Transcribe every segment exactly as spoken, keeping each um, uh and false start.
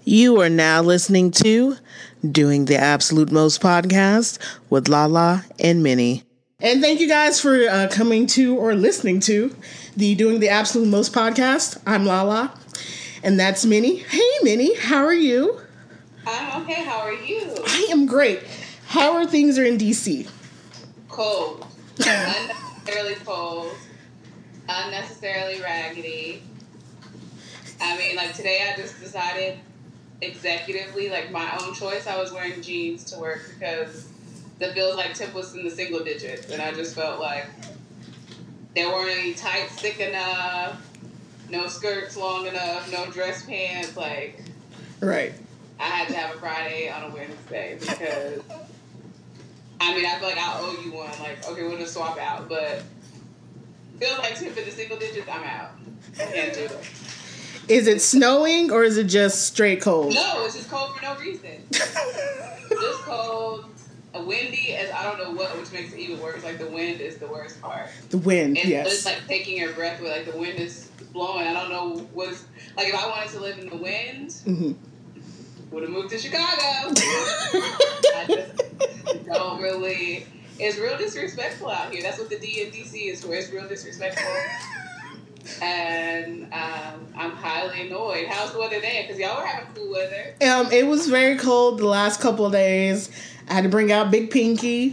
You are now listening to Doing the Absolute Most podcast with Lala and Minnie. And thank you guys for uh, coming to or listening to the Doing the Absolute Most podcast. I'm Lala, and that's Minnie. Hey, Minnie, how are you? I'm okay. How are you? I am great. How are things are in D C? Cold. Unnecessarily cold. Unnecessarily raggedy. I mean, like today I just decided executively, like my own choice, I was wearing jeans to work because the feels like tip was in the single digits, and I just felt like there weren't any tights thick enough, no skirts long enough, no dress pants. Like, right. I had to have a Friday on a Wednesday because I mean I feel like I owe you one. Like, okay, we'll just swap out, but feels like tip in the single digits, I'm out. I can't do it. Is it snowing or is it just straight cold? No, it's just cold for no reason. Just cold, a windy, as I don't know what, which makes it even worse. Like the wind is the worst part. The wind, and yes. It's like taking your breath away. Like the wind is blowing. I don't know what's like. If I wanted to live in the wind, mm-hmm. would have moved to Chicago. I just don't really. It's real disrespectful out here. That's what the D in D C is for. It's real disrespectful. And um, I'm highly annoyed. How's the weather there? Because y'all were having cool weather. Um, it was very cold the last couple of days. I had to bring out Big Pinky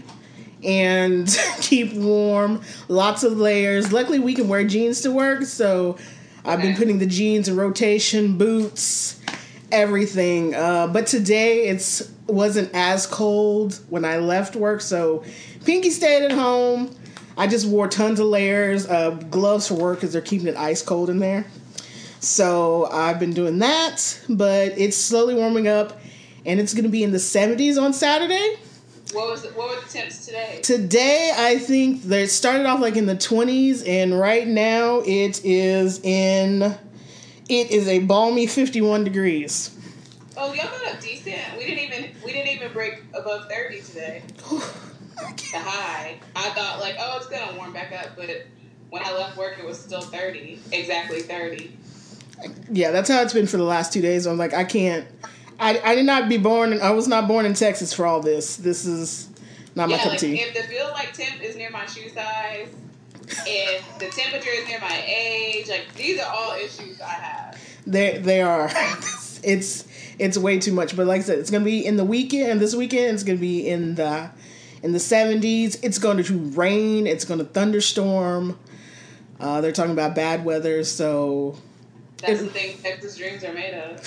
and keep warm. Lots of layers. Luckily, we can wear jeans to work, so I've okay. been putting the jeans in rotation, boots, everything. Uh, but today it's wasn't as cold when I left work, so Pinky stayed at home. I just wore tons of layers, uh, gloves for work because they're keeping it ice cold in there. So I've been doing that, but it's slowly warming up, and it's going to be in the seventies on Saturday. What was the, what were the temps today? Today, I think they started off like in the twenties, and right now it is in it is a balmy fifty-one degrees. Oh, y'all got up decent. We didn't even we didn't even break above thirty today. The high. I thought like, oh, it's gonna warm back up, but when I left work, it was still thirty, exactly thirty. Yeah, that's how it's been for the last two days. I'm like, I can't. I I did not be born. I was not born in Texas for all this. This is not my yeah, cup like, of tea. If the feel like temp is near my shoe size, if the temperature is near my age, like these are all issues I have. They they are. it's it's way too much. But like I said, it's gonna be in the weekend. And this weekend, it's gonna be in the. In the seventies, it's going to rain. It's going to thunderstorm. Uh, they're talking about bad weather, so... That's it, the thing Texas dreams are made of.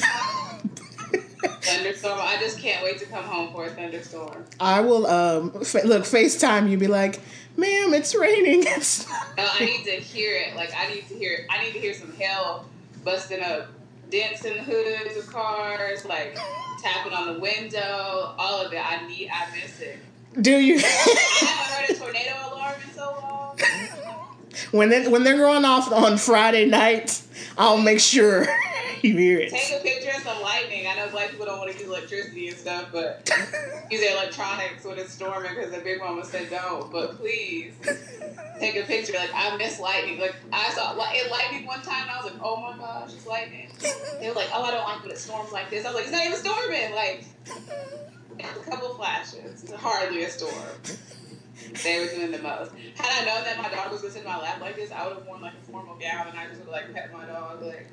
Thunderstorm. I just can't wait to come home for a thunderstorm. I will, um, fa- look, FaceTime you, be like, ma'am, it's raining. It's no, I need to hear it. Like, I need to hear I need to hear some hail busting up dents in the hoods of cars, like, tapping on the window, all of it. I need, I miss it. Do you? I haven't heard a tornado alarm in so long. When they when they're going off on Friday nights, I'll make sure you hear it. Take a picture of some lightning. I know black people don't want to use electricity and stuff, but use their electronics when it's storming because the big mama said don't. But please take a picture. Like, I miss lightning. Like, I saw it lightning one time and I was like, oh my gosh, it's lightning. They were like, oh, I don't like when it storms like this. I was like, it's not even storming. Like, a couple flashes. It's hardly a storm. They were doing the most. Had I known that my dog was going to sit in my lap like this, I would have worn like a formal gown and I just would have like pet my dog like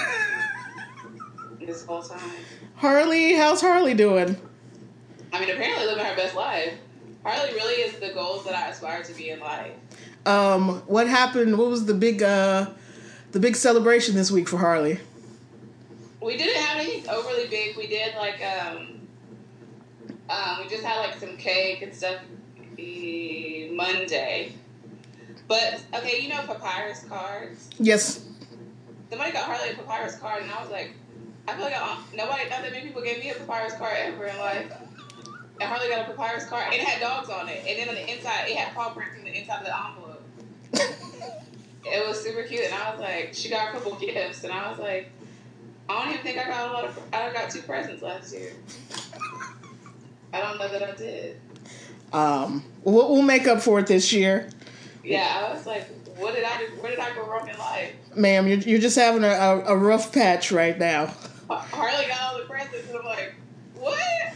this whole time. Harley, how's Harley doing? I mean, apparently living her best life. Harley really is the goals that I aspire to be in life. Um, what happened? What was the big, uh, the big celebration this week for Harley? We didn't have anything overly big. We did like, um, um, we just had like some cake and stuff Monday. But, okay, you know papyrus cards? Yes. Somebody got Harley a papyrus card, and I was like, I feel like I, nobody, not that many people gave me a papyrus card ever in life. And Harley got a papyrus card, and it had dogs on it. And then on the inside, it had paw prints in the inside of the envelope. It was super cute, and I was like, she got a couple gifts, and I was like, I don't even think I got a lot of, I got two presents last year. I don't know that I did. Um, we'll, we'll make up for it this year. Yeah, I was like, what did I do? Where did I go wrong in life? Ma'am, you're, you're just having a, a, a rough patch right now. Harley got all the presents. this, and I'm like, what?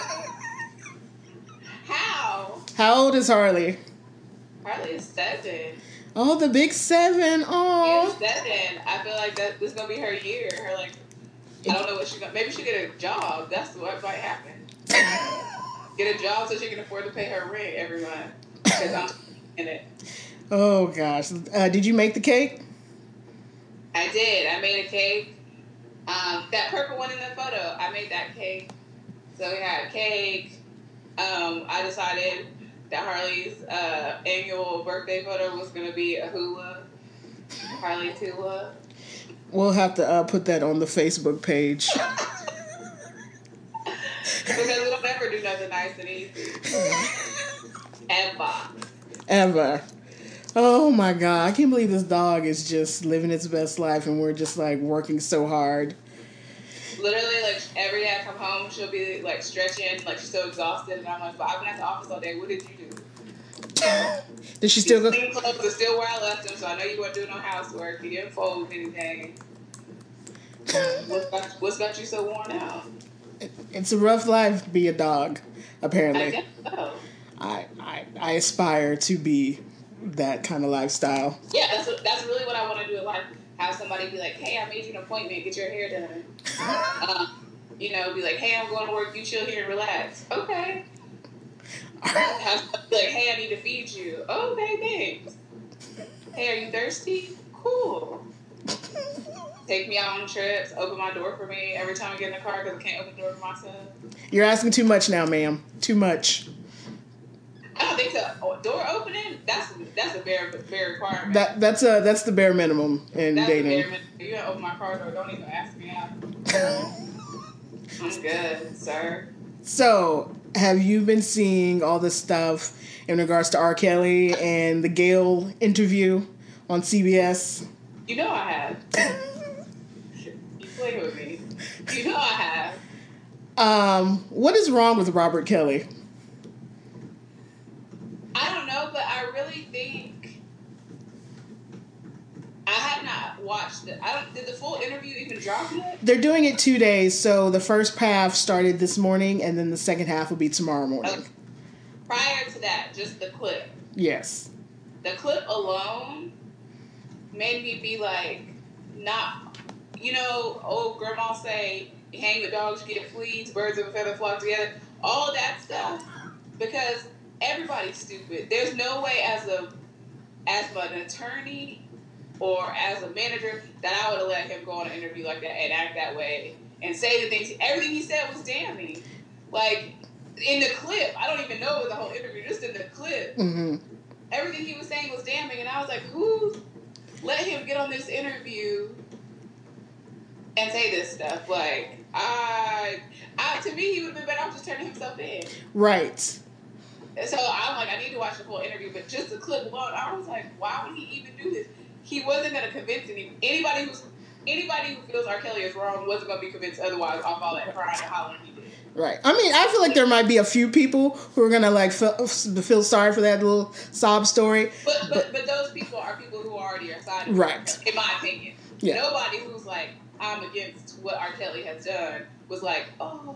How? How old is Harley? Harley is seven. Oh, the big seven. Oh. She is seven. I feel like that this is gonna be her year. Her like, I don't know what she's gonna. Maybe she'll get a job. That's what might happen. Get a job so she can afford to pay her rent every month. Because I'm in it. Oh gosh. Uh, did you make the cake? I did. I made a cake. Um, that purple one in the photo, I made that cake. So we had cake. Um, I decided that Harley's uh, annual birthday photo was going to be a hula. Harley's hula. We'll have to uh, put that on the Facebook page. Because we don't ever do nothing nice and easy. Ever. Ever. Oh my God. I can't believe this dog is just living its best life and we're just like working so hard. Literally, like every day I come home, she'll be like stretching, like she's so exhausted, and I'm like, "But I've been at the office all day. What did you do?" Does she still go? Clean clothes are still where I left them, so I know you weren't doing no housework. You didn't fold anything. What's got, what's got you so worn out? It's a rough life to be a dog, apparently. I guess so. I, I, I aspire to be that kind of lifestyle. Yeah, that's what, that's really what I want to do in life. Have somebody be like, "Hey, I made you an appointment. Get your hair done." um, you know, be like, "Hey, I'm going to work. You chill here and relax." Okay. Have somebody be like, "Hey, I need to feed you." Okay, thanks. Hey, are you thirsty? Cool. Take me out on trips. Open my door for me every time I get in the car because I can't open the door for myself. You're asking too much now, ma'am. Too much. I don't think so. Oh, door opening, that's that's a bare bare requirement. That that's a that's the bare minimum in that's dating. The bare minimum. You gotta open my car door. Don't even ask me out. I'm good, sir. So, have you been seeing all this stuff in regards to R. Kelly and the Gayle interview on C B S? You know I have. You play with me. You know I have. Um, what is wrong with Robert Kelly? I don't know, but I really think I have not watched it. I don't. Did the full interview even drop yet? They're doing it two days, so the first half started this morning, and then the second half will be tomorrow morning. Okay. Prior to that, just the clip. Yes. The clip alone made me be like, not, you know, old grandma say, hang the dogs, get fleas, birds of a feather flock together, all of that stuff, because everybody's stupid. There's no way as a, as an attorney or as a manager that I would have let him go on an interview like that and act that way and say the things, everything he said was damning. Like, in the clip, I don't even know it was the whole interview, just in the clip, Mm-hmm. everything he was saying was damning, and I was like, who let him get on this interview and say this stuff? Like, I, I to me, he would have been better off just turning himself in. Right. So I'm like, I need to watch the full interview, but just the clip alone, I was like, why would he even do this? He wasn't going to convince any, anybody who's anybody who feels R. Kelly is wrong wasn't going to be convinced otherwise off all that crying and hollering he did. Right. I mean, I feel like there might be a few people who are gonna like feel, feel sorry for that little sob story. But but but those people are people who already are siding. Right. In my opinion. Yeah. Nobody who's like, I'm against what R. Kelly has done was like, oh.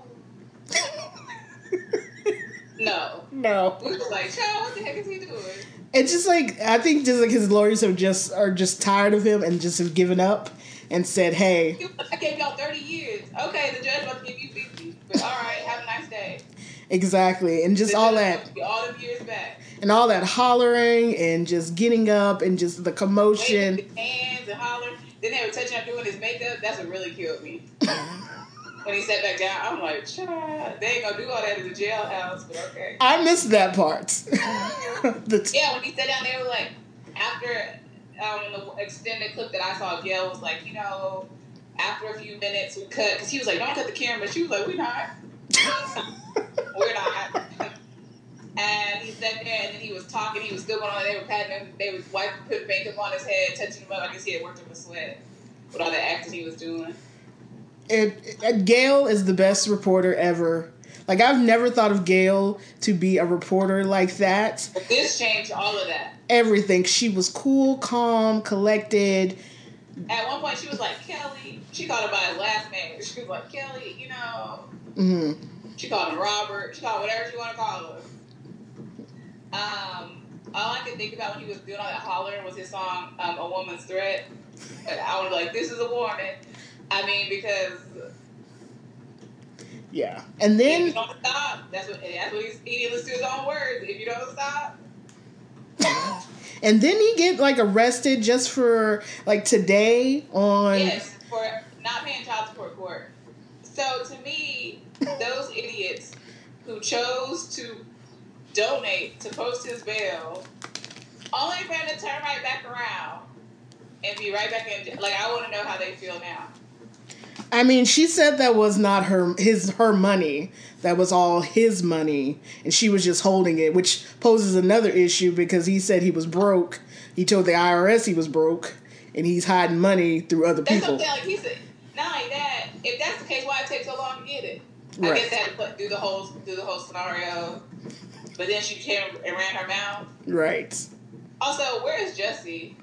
No. No. We was like, child, what the heck is he doing? It's just like, I think just like his lawyers have just are just tired of him and just have given up and said, hey. I gave y'all thirty years. Okay, the judge about to give you fifty. But all right, have a nice day. Exactly. And just the all judge that. All them years back. And all that hollering and just getting up and just the commotion. Waving his hands and hollering. Then they were touching up doing his makeup. That's what really killed me. When he sat back down, I'm like, child, they ain't gonna do all that in the jailhouse, but okay. I missed that part. the t- Yeah, when he sat down, they were like, after um, the extended clip that I saw, Gayle was like, you know, after a few minutes we cut, because he was like, don't cut the camera. She was like, we're not. We're not. And he sat there, and then he was talking. He was still going on. They were patting him. They was wiping, putting makeup on his head, touching him up. I guess he had worked up a sweat with all the acting he was doing. It, it, Gayle is the best reporter ever. Like, I've never thought of Gayle to be a reporter like that. But this changed all of that. Everything. She was cool, calm, collected. At one point, she was like, Kelly. she called him by his last name. She was like, Kelly, you know. Mm-hmm. She called him Robert. She called him whatever she want to call him. Um, all I could think about when he was doing all that hollering was his song, um, A Woman's Threat. And I was like, this is a warning. I mean, because... Yeah. And then... If you don't stop, that's what, that's what he's, he listens to his own words. If you don't stop... And then he get, like, arrested just for, like, today on... Yes, for not paying child support court. So, to me, those idiots who chose to donate to post his bail, only for him to turn right back around and be right back in... Like, I want to know how they feel now. I mean, she said that was not her his her money. That was all his money, and she was just holding it, which poses another issue because he said he was broke. He told the I R S he was broke, and he's hiding money through other That's people. That's something like he said. Not only that, if that's the case, why it takes so long to get it? I Right. guess they had to put, do the whole do the whole scenario, but then she came and ran her mouth. Right. Also, where is Jesse?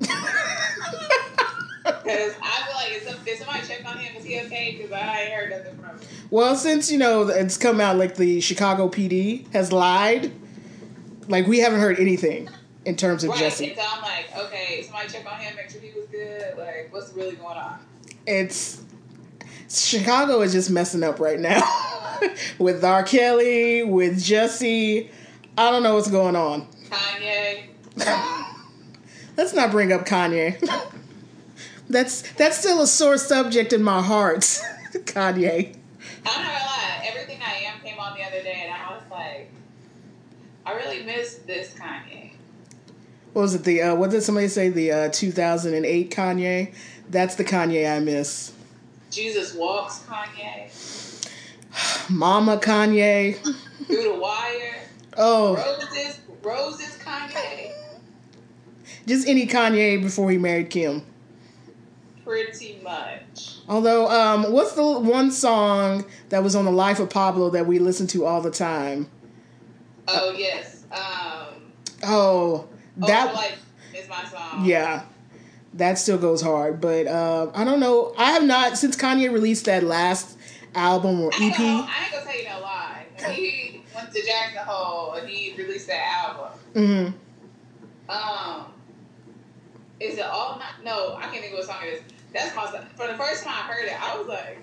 Because I feel like, is some, did somebody check on him? Is he okay? Because I ain't heard nothing from him. Well, since, you know, it's come out like the Chicago P D has lied, like, we haven't heard anything in terms of right. Jesse. And so I'm like, okay, somebody check on him, make sure he was good. Like, what's really going on? It's... Chicago is just messing up right now. With R. Kelly, with Jesse. I don't know what's going on. Kanye. Let's not bring up Kanye. That's that's still a sore subject in my heart. Kanye. I'm not gonna lie, Everything I Am came on the other day, and I was like, I really miss this Kanye. What was it? The uh, what did somebody say? The uh, two thousand eight Kanye. That's the Kanye I miss. Jesus Walks Kanye. Mama Kanye. Through the Wire. Oh. Roses. Roses Kanye. Just any Kanye before he married Kim. Pretty much. Although, um, what's the one song that was on The Life of Pablo that we listen to all the time? Oh, yes. Um, oh, that Oh, Life is my song. Yeah, that still goes hard. But uh, I don't know. I have not, since Kanye released that last album or E P. I ain't gonna, I ain't gonna tell you no lie. When he went to Jackson Hole and he released that album. Mm-hmm. Um, is it All Night? No, I can't think of what song it is. That's my song. For the first time I heard it, I was like,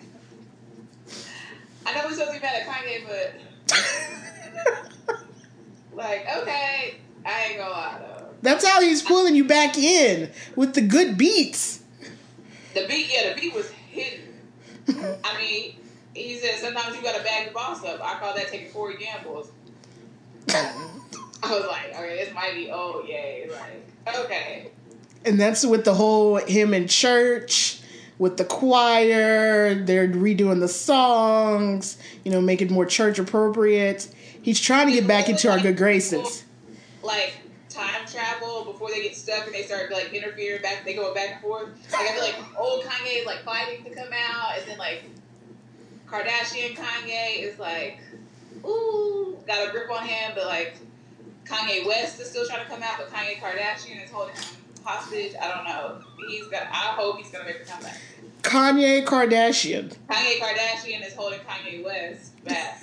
I know we're supposed to be mad at Kanye, but like, okay, I ain't gonna lie though. That's how he's pulling you back in with the good beats. The beat, yeah, the beat was hidden. I mean, he said sometimes you gotta bag the boss up. I call that taking forty gambles. I was like, okay, this might be old, yay. Like, okay. And that's with the whole him in church, with the choir, they're redoing the songs, you know, make it more church appropriate. He's trying to get back into our good graces. Like, time travel before they get stuck and they start, like, interfering back, they go back and forth. Like, I feel like old Kanye is, like, fighting to come out, and then, like, Kardashian Kanye is, like, ooh, got a grip on him, but, like, Kanye West is still trying to come out, but Kanye Kardashian is holding him hostage. I don't know. He's got. I hope he's gonna make a comeback. Kanye Kardashian. Kanye Kardashian is holding Kanye West back.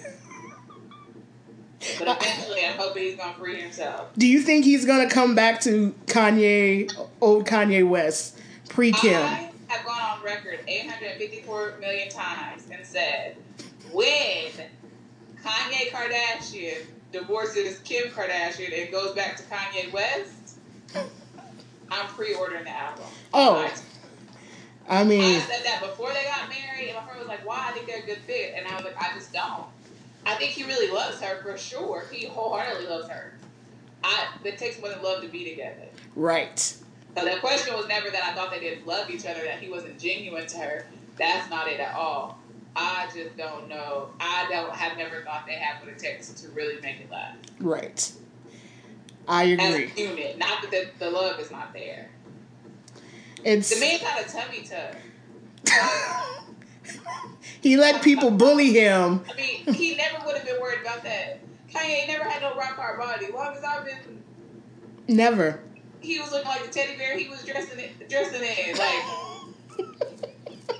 But eventually, I'm hoping he's gonna free himself. Do you think he's gonna come back to Kanye, old Kanye West, pre-Kim? I have gone on record eight hundred fifty-four million times and said, when Kanye Kardashian divorces Kim Kardashian and goes back to Kanye West, I'm pre-ordering the album. Oh. I, I mean... I said that before they got married, and my friend was like, why? I think they're a good fit. And I was like, I just don't. I think he really loves her, for sure. He wholeheartedly loves her. I, it takes more than love to be together. Right. So the question was never that I thought they didn't love each other, that he wasn't genuine to her. That's not it at all. I just don't know. I don't have never thought they have what it takes to really make it last. Right. I agree. As a unit. Not that the, the love is not there. It's the man got a tummy tuck. He let people bully him. I mean, he never would have been worried about that. Kanye ain't never had no rock hard body. As long as I've been... Never. He was looking like the teddy bear he was dressing in. Dressing in. Like...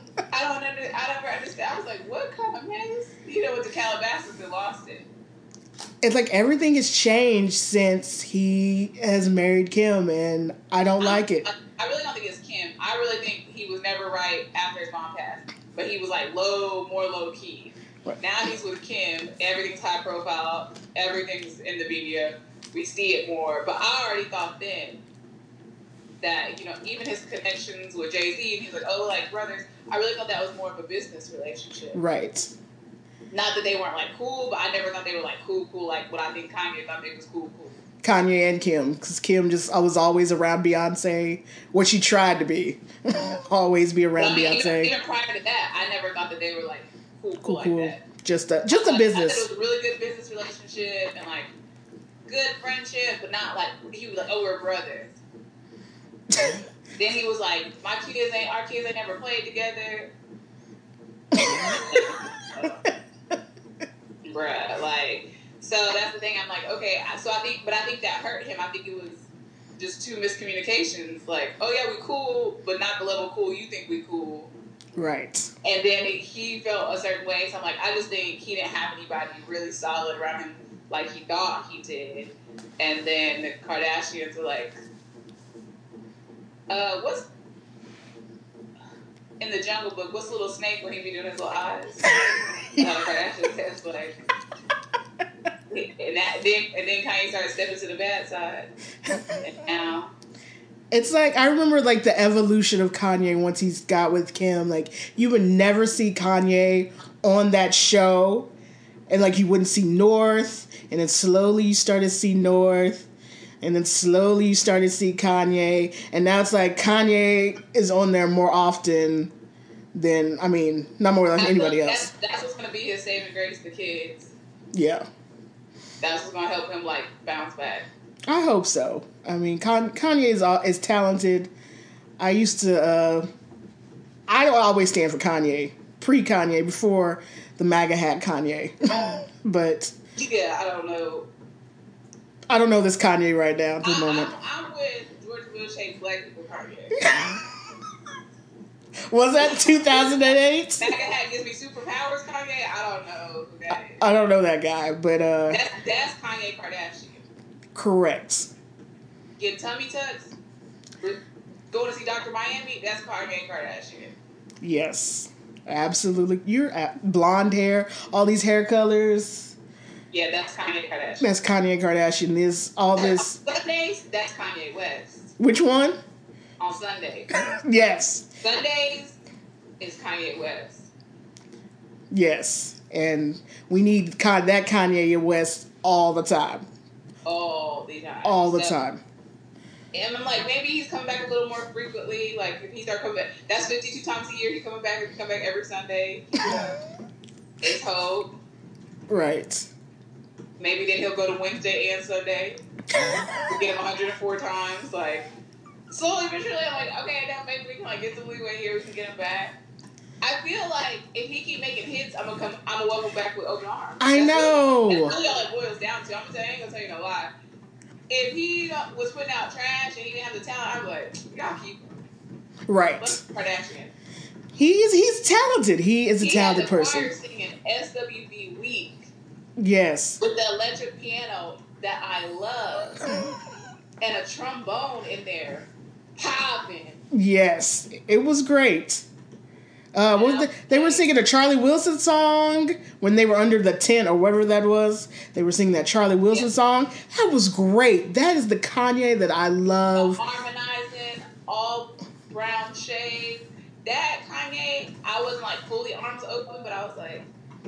don't under, I never understand. I was like, what kind of man is, you know, with the Calabasas and lost it. It's like everything has changed since he has married Kim, and I don't I, like it. I, I really don't think it's Kim. I really think he was never right after his mom passed. But he was like low, more low key. Right. Now he's with Kim. Everything's high profile. Everything's in the media. We see it more. But I already thought then that, you know, even his connections with Jay-Z, and he's like, oh, like brothers. I really thought that was more of a business relationship. Right. Not that they weren't like cool, but I never thought they were like cool, cool. Like what I think Kanye thought they was cool, cool. Kanye and Kim, because Kim just I was always around Beyonce, what she tried to be, always be around well, I mean, Beyonce. Even, even prior to that, I never thought that they were like cool, cool, cool like cool. that. Just a just a business. I thought it was a really good business relationship and like good friendship, but not like he was like, oh, we're brothers. Then he was like, my kids ain't our kids ain't never played together. Bruh, like. So that's the thing. I'm like, okay. So I think, but I think that hurt him. I think it was just two miscommunications. Like, oh yeah, we cool, but not the level cool you think we cool. Right. And then it, he felt a certain way. So I'm like, I just think he didn't have anybody really solid around him like he thought he did. And then the Kardashians were like, uh, what's in the Jungle Book? What's the little snake when he be doing his little eyes? uh, the Kardashians says like. And that then and then Kanye started stepping to the bad side. And now it's like I remember like the evolution of Kanye once he's got with Kim. Like you would never see Kanye on that show, and like you wouldn't see North, and then slowly you started to see North, and then slowly you started to see Kanye, and now it's like Kanye is on there more often than I mean not more than anybody else. That's, that's what's gonna be his saving grace for kids. Yeah. That's what's gonna help him like bounce back. I hope so. I mean, Kanye is is talented. I used to. Uh, I don't always stand for Kanye, pre Kanye, before the MAGA hat Kanye. But yeah, I don't know. I don't know this Kanye right now at the I, moment. I'm, I'm with George Bush hates black people Kanye. Was that two thousand eight? MAGA hat gives me superpowers, Kanye. I don't know who that is. I don't know that guy, but uh, that's, that's Kanye Kardashian. Correct. Get tummy tucks. Go to see Doctor Miami. That's Kanye Kardashian. Yes, absolutely. You're at blonde hair, all these hair colors. Yeah, that's Kanye Kardashian. That's Kanye Kardashian. This all this. Sundays. That's Kanye West. Which one? On Sundays. Yes. Sundays is Kanye West. Yes, and we need that Kanye West all the time. All the time. All the so, time. And I'm like, maybe he's coming back a little more frequently. Like, if he start coming back, that's fifty-two times a year he's coming back. If he come back every Sunday, it's hope. Right. Maybe then he'll go to Wednesday and Sunday. We'll get him one hundred four times. Like, slowly but surely, I'm like, okay, now maybe we can like get some leeway here. We can get him back. I feel like if he keep making hits, I'm gonna come. I'm gonna welcome back with open arms. I that's know. Really, that's really all it boils down to. I'm gonna tell you, I ain't gonna tell you no lie. If he was putting out trash and he didn't have the talent, I'm like, y'all keep him. Right. Kardashian. He's he's talented. He is a he talented has a person. Choir singing S W V Week. Yes. With the electric piano that I love, and a trombone in there, popping. Yes, it was great. Uh, what was the, they were singing a Charlie Wilson song when they were under the tent or whatever that was. They were singing that Charlie Wilson yeah. song. That was great. That is the Kanye that I love. So harmonizing, all brown shade. That Kanye, I wasn't like fully arms open, but I was like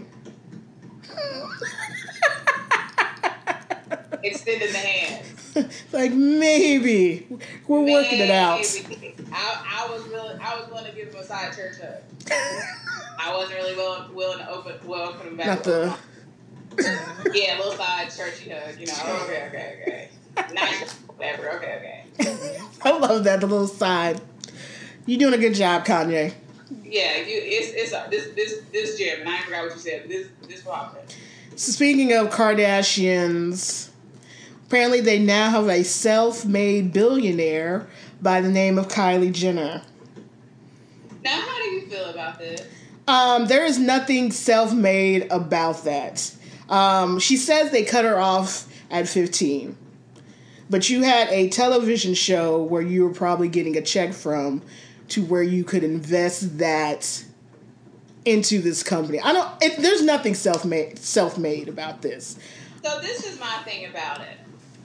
extending the hands. Like maybe we're maybe. working it out. I, I was willing. I was willing to give him a side church hug. I wasn't really willing, willing to open welcome him back. Not the yeah, a little side churchy hug. You know. Okay, okay, okay. Nice, whatever. Okay, okay. I love that the little side. You're doing a good job, Kanye. Yeah, you, it's it's uh, this this this gym, and I forgot what you said. This this problem. So speaking of Kardashians, apparently they now have a self-made billionaire by the name of Kylie Jenner. Now, how do you feel about about this? Um, there is nothing self-made about that. Um, she says they cut her off at fifteen. But you had a television show where you were probably getting a check from to where you could invest that into this company. I don't. It, there's nothing self-made self-made about this. So this is my thing about it.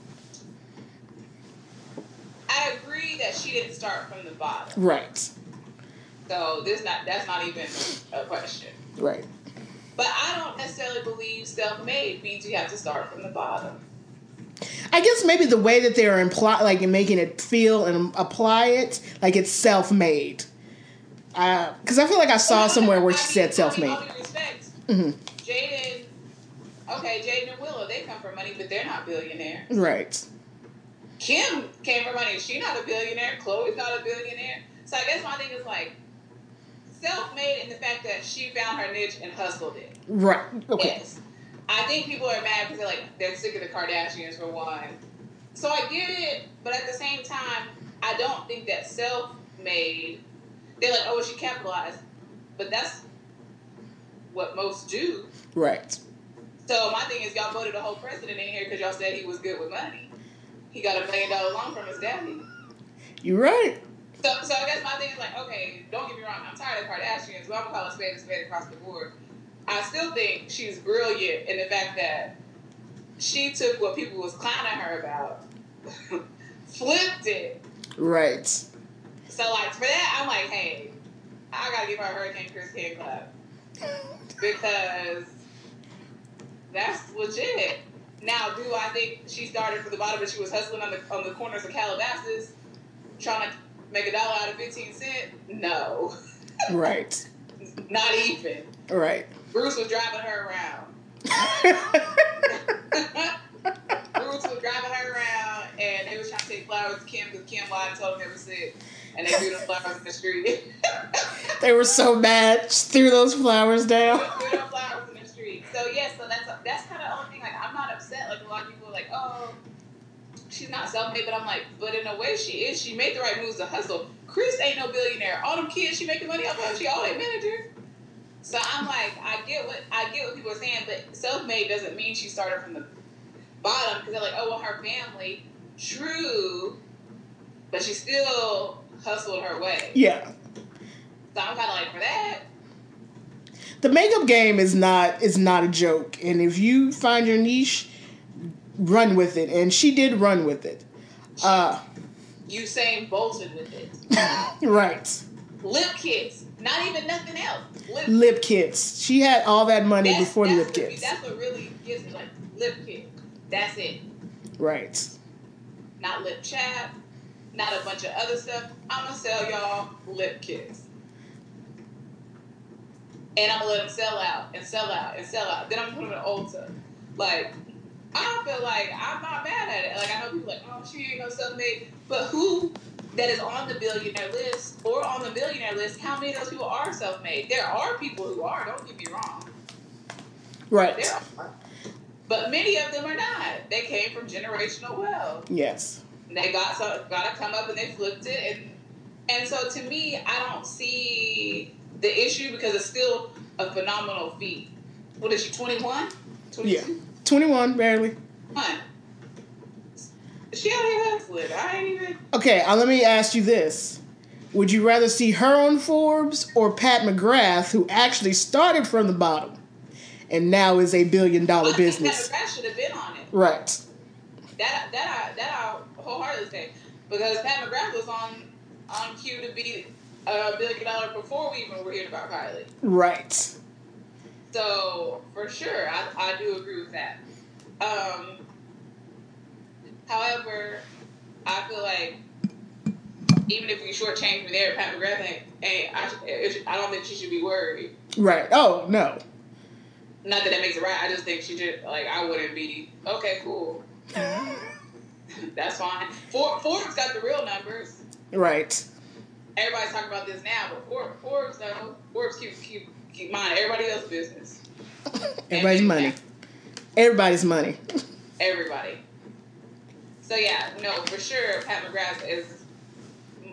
I agree that she didn't start from the bottom. Right. So this not that's not even a question. Right. But I don't necessarily believe self-made means you have to start from the bottom. I guess maybe the way that they're imply, like, and making it feel and apply it, like it's self-made. Because uh, I feel like I saw well, somewhere where I she mean, said self-made. I mean, all due respect, mm-hmm. Jaden, okay, Jaden and Willow, they come from money, but they're not billionaires. Right. Kim came from money. She's not a billionaire. Chloe's not a billionaire. So I guess my thing is like self-made in the fact that she found her niche and hustled it. Right. Okay. Yes. I think people are mad because they're like they're sick of the Kardashians for one. So I get it, but at the same time, I don't think that self-made. They're like, oh, she capitalized, but that's what most do. Right. So my thing is, y'all voted a whole president in here because y'all said he was good with money. He got a million dollar loan from his daddy. You're right. So, so I guess my thing is like, okay, don't get me wrong, I'm tired of Kardashians, but I'm gonna call a spade a spade across the board. I still think she's brilliant in the fact that she took what people was clowning her about, flipped it. Right. So, like, for that, I'm like, hey, I gotta give her a Hurricane Chris hand clap. Because that's legit. Now, do I think she started from the bottom and she was hustling on the on the corners of Calabasas, trying to make a dollar out of fifteen cents? No. Right. Not even. Right. Bruce was driving her around. Bruce was driving her around, and they was trying to take flowers to Kim because Kim lied and told them they were sick, and they threw the flowers in the street. They were so mad, just threw those flowers down. Threw those flowers in the street. So yes, so that's that's kind of the only thing. Like, I'm not upset. Like, a lot of people are like, oh, she's not self-made, but I'm like, but in a way she is. She made the right moves to hustle. Chris ain't no billionaire. All them kids she making money off of, she all their manager. So I'm like, I get what I get what people are saying, but self-made doesn't mean she started from the bottom because they're like, oh, well, her family, true, but she still hustled her way. Yeah. So I'm kind of like, for that. The makeup game is not is not a joke, and if you find your niche, run with it. And she did run with it. Uh, Usain bolted with it. Right. Lip kits. Not even nothing else. Lip, lip kits. She had all that money that's, before that's lip what, kits. That's what really gives me, like, lip kit. That's it. Right. Not lip chap. Not a bunch of other stuff. I'm going to sell y'all lip kits. And I'm going to let them sell out and sell out and sell out. Then I'm going to put them in Ulta. Like, I feel like I'm not mad at it. Like, I know people like, oh, she ain't no self-made. But who that is on the billionaire list or on the millionaire list, how many of those people are self-made? There are people who are, don't get me wrong. Right. There are. But many of them are not. They came from generational wealth. Yes. They got so got to come up and they flipped it. And, and so to me, I don't see the issue because it's still a phenomenal feat. What is she, twenty-one? twenty-two? Yeah. twenty-one, barely. Fine. She out here hustling. I ain't even. Okay, uh, let me ask you this. Would you rather see her on Forbes or Pat McGrath, who actually started from the bottom and now is a billion dollar I business? Think Pat McGrath should have been on it. Right. That that I that I wholeheartedly say because Pat McGrath was on on cue to be a billion dollar before we even were hearing about Kylie. Right. So for sure, I I do agree with that. Um. However, I feel like even if we shortchange me there, Pat McGrath ain't, ain't I, I don't think she should be worried. Right. Oh, no. Not that that makes it right. I just think she should, like, I wouldn't be, okay, cool. That's fine. For, Forbes got the real numbers. Right. Everybody's talking about this now, but For, Forbes, though, Forbes keep, keep, keep mind everybody else's business. Everybody's money. Now. Everybody's money. Everybody. So, yeah, no, for sure, Pat McGrath is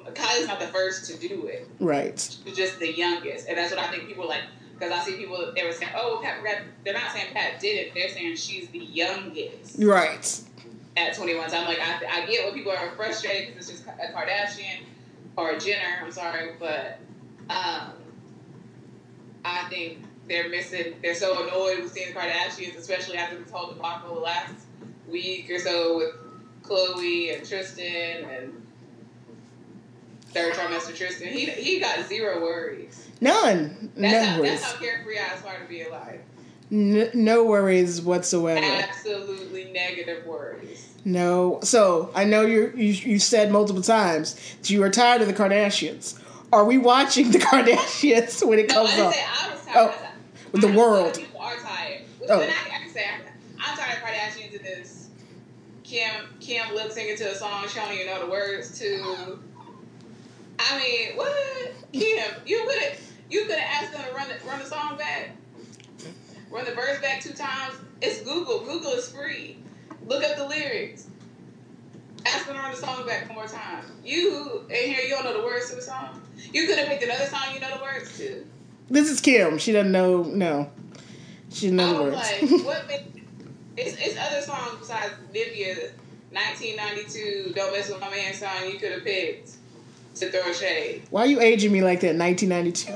Kylie's not the first to do it. Right. She's just the youngest. And that's what I think people like, because I see people, they were saying, oh, Pat McGrath, they're not saying Pat did it, they're saying she's the youngest. Right. At twenty-one. So I'm like, I, I get what people are frustrated because it's just a Kardashian or a Jenner, I'm sorry, but um, I think they're missing, they're so annoyed with seeing the Kardashians, especially after this whole debacle last week or so with Khloe and Tristan and third trimester Tristan. He he got zero worries. None. That's no how, worries. That's how carefree I aspire to be alive. N- no worries whatsoever. Absolutely negative worries. No. So I know you you you said multiple times that you are tired of the Kardashians. Are we watching the Kardashians when it no, comes I didn't up? say I was tired. Oh, I said, with the I world. People are tired. Which Oh. then I, I can say I'm, I'm tired of Kardashians in this. Kim Kim lip syncing to a song she don't even know the words to. I mean, what? Kim, you could have you could have asked them to run the run the song back, run the verse back two times. It's Google. Google is free. Look up the lyrics. Ask them to run the song back one more time. You in here, you don't know the words to the song. You could have picked another song you know the words to. This is Kim. She doesn't know. No, she doesn't know the I was words. like, what? Make, it's it's other songs besides Nivea, nineteen ninety-two, Don't Mess With My Man song you could have picked to throw shade. Why are you aging me like that? nineteen ninety-two.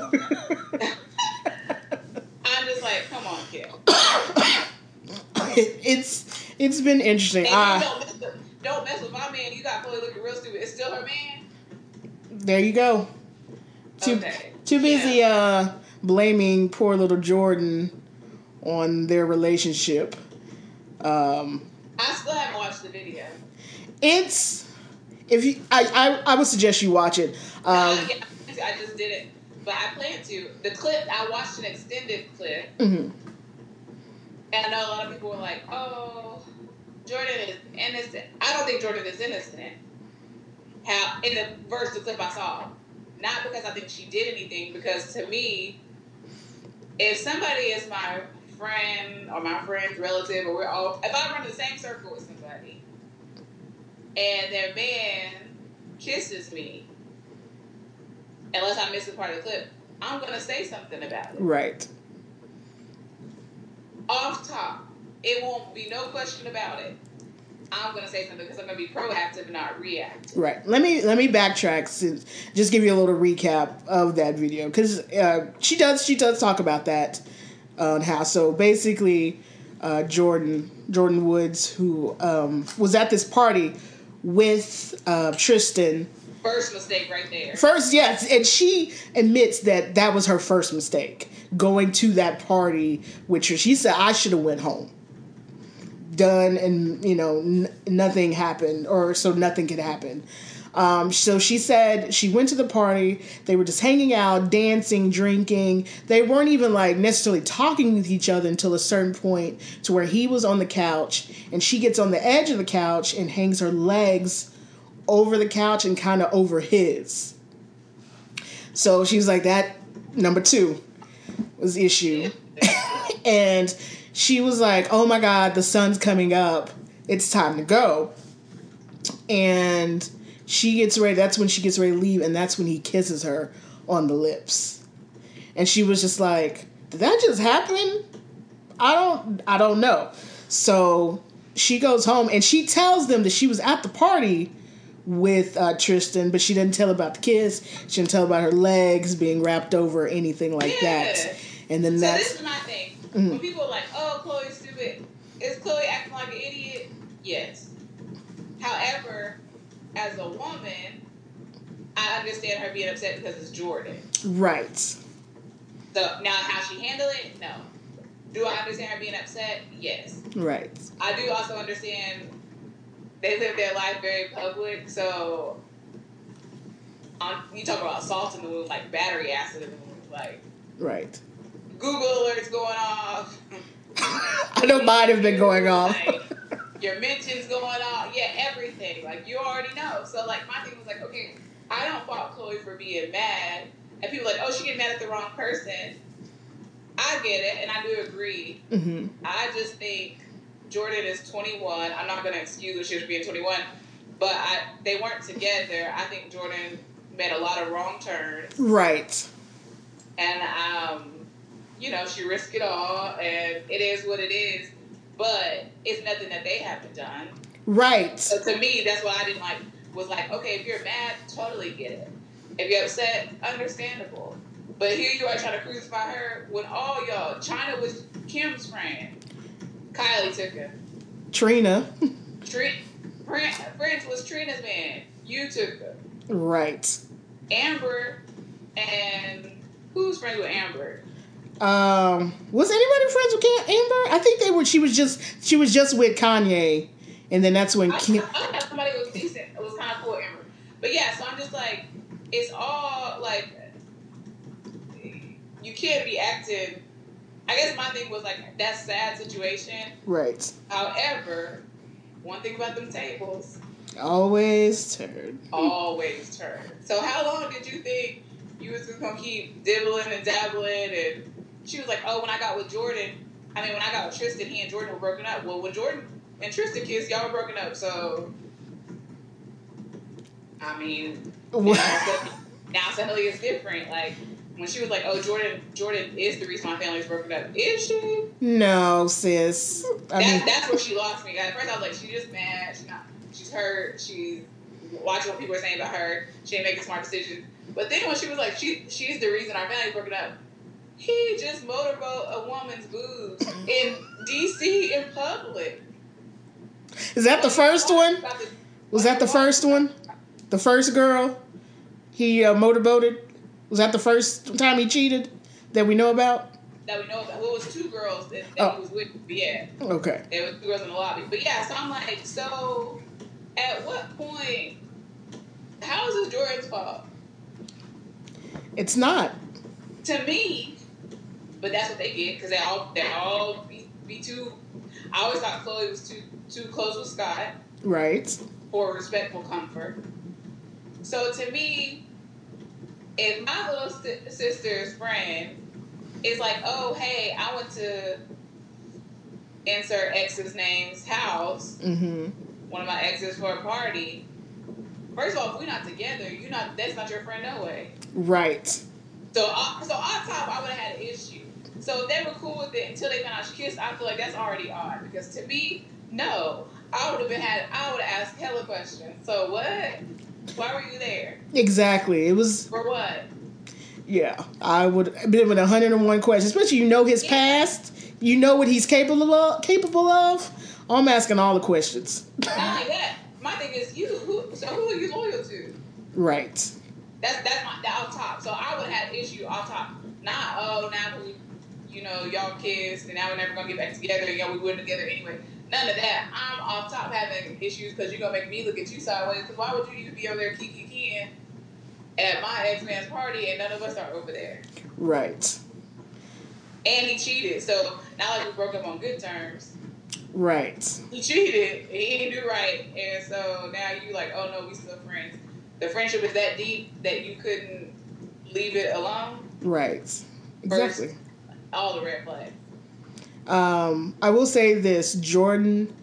I'm just like, come on, Kim. it, it's it's been interesting. And Uh, you don't, mess with, don't mess with my man. You got Khloe looking real stupid. It's still her man. there you go. Too Okay. too busy Yeah. uh, blaming poor little Jordan on their relationship. Um, I still haven't watched the video. it's if you, I, I I would suggest you watch it. Um, I, yeah, I just did it, but I plan to. The clip I watched an extended clip, mhm. and I know a lot of people were like, "Oh, Jordan is innocent." I don't think Jordan is innocent. How in the verse the clip I saw, not because I think she did anything, because to me, if somebody is my friend or my friend's relative, or we're all, if I run the same circle with somebody, and their man kisses me, unless I miss a part of the clip, I'm gonna say something about it. Right. Off top, it won't be no question about it. I'm gonna say something because I'm gonna be proactive and not reactive. Right. Let me let me backtrack. Since, just give you a little recap of that video because uh, she does she does talk about that on how. So basically, uh, Jordan Jordan Woods, who um, was at this party with uh, Tristan. First mistake right there. First, yes, and she admits that that was her first mistake, going to that party with her. She said, I should have went home. Done, and, you know, n- nothing happened, or so nothing could happen. Um, so she said she went to the party. They were just hanging out, dancing, drinking. They weren't even, like, necessarily talking with each other until a certain point to where he was on the couch, and she gets on the edge of the couch and hangs her legs over the couch and kind of over his. So she was like, that number two was the issue. And she was like, oh my God, the sun's coming up. It's time to go. And she gets ready. That's when she gets ready to leave. And that's when he kisses her on the lips. And she was just like, did that just happen? I don't, I don't know. So she goes home and she tells them that she was at the party with uh, Tristan, but she didn't tell about the kiss. She didn't tell about her legs being wrapped over or anything like Yeah. that. And then So that's... this is my thing. Mhm. When people are like, oh, Khloe's stupid. Is Khloe acting like an idiot? Yes. However, as a woman, I understand her being upset because it's Jordan. Right. So now how she handled it? No. Do I understand her being upset? Yes. Right. I do also understand they live their life very public, so um, you talk about salt in the wound, like battery acid in the wound, like Right. Google alerts going off. I know mine have been going off. Like, your mentions going off. Yeah, everything. Like, you already know. So, like, my thing was like, okay, I don't fault Khloe for being mad. And people are like, oh, she get mad at the wrong person. I get it, and I do agree. Mm-hmm. I just think Jordan is twenty-one. I'm not going to excuse her for being twenty-one, but I, they weren't together. I think Jordan made a lot of wrong turns. Right. And, um, you know, she risked it all, and it is what it is. But it's nothing that they haven't done. Right. So to me, that's what I didn't like. Was like, okay, if you're mad, totally get it. If you're upset, understandable. But here you are trying to crucify her when all y'all, China was Kim's friend. Kylie took her. Trina. Trina. Prince was Trina's man. You took her. Right. Amber and who's friends with Amber? Um, was anybody friends with Amber? I think they were. She was just. She was just with Kanye, and then that's when I, Kim. I thought somebody was decent. It was kind of cool, Amber. But yeah, so I'm just like, it's all like, you can't be acting. I guess my thing was like, that's sad situation. Right. However, one thing about them tables. Always turn. Always turn. So how long did you think you was gonna keep dibbling and dabbling? And she was like, oh, when I got with Jordan, I mean, when I got with Tristan, he and Jordan were broken up. Well, when Jordan and Tristan kissed, y'all were broken up. So, I mean, now, now suddenly it's different. Like, when she was like, oh, Jordan Jordan is the reason my family's broken up. Is she? No, sis. I that's, mean, that's where she lost me. At first, I was like, she's just mad. She's not. She's hurt. She's watching what people are saying about her. She ain't making smart decisions. But then when she was like, she she's the reason our family's broken up. He just motorboat a woman's boobs in D C in public. Is that the first one? Was that the first one? The first girl he uh, motorboated? Was that the first time he cheated that we know about? That we know about. Well, it was two girls that, that oh. he was with. Yeah. Okay. There was two girls in the lobby. But yeah, so I'm like, so at what point, how is this Jordan's fault? It's not. To me, but that's what they get because they all they all be, be too. I always thought Chloe was too too close with Scott. Right. For respectful comfort. So to me, if my little st- sister's friend is like, oh hey, I went to insert ex's name's house, mm-hmm. one of my exes for a party. First of all, if we're not together, you're not. That's not your friend, no way. Right. So, uh, so on top, I would have had an issue. So if they were cool with it until they found out she kissed, I feel like that's already odd. Because to me, no, I would have been had. I would have asked hella questions. So what? Why were you there? Exactly. It was for what? Yeah, I would have been with a hundred and one questions. Especially you know his yeah. past. You know what he's capable of. Capable of. I'm asking all the questions. Not like that. My thing is you. Who, so who are you loyal to? Right. That's that's my that off top. So I would have had issue off top. Not oh now we, you know y'all kissed and now we're never gonna get back together. Yeah, we were together anyway. None of that. I'm off top having issues because you're gonna make me look at you sideways. Because why would you even be over there kiki kikiing at my ex man's party and none of us are over there? Right. And he cheated. So not like we broke up on good terms. Right. He cheated. He didn't do right, and so now you like, oh no, we still friends. The friendship is that deep that you couldn't leave it alone. Right. Exactly. All the red flags. Um, I will say this: Jordan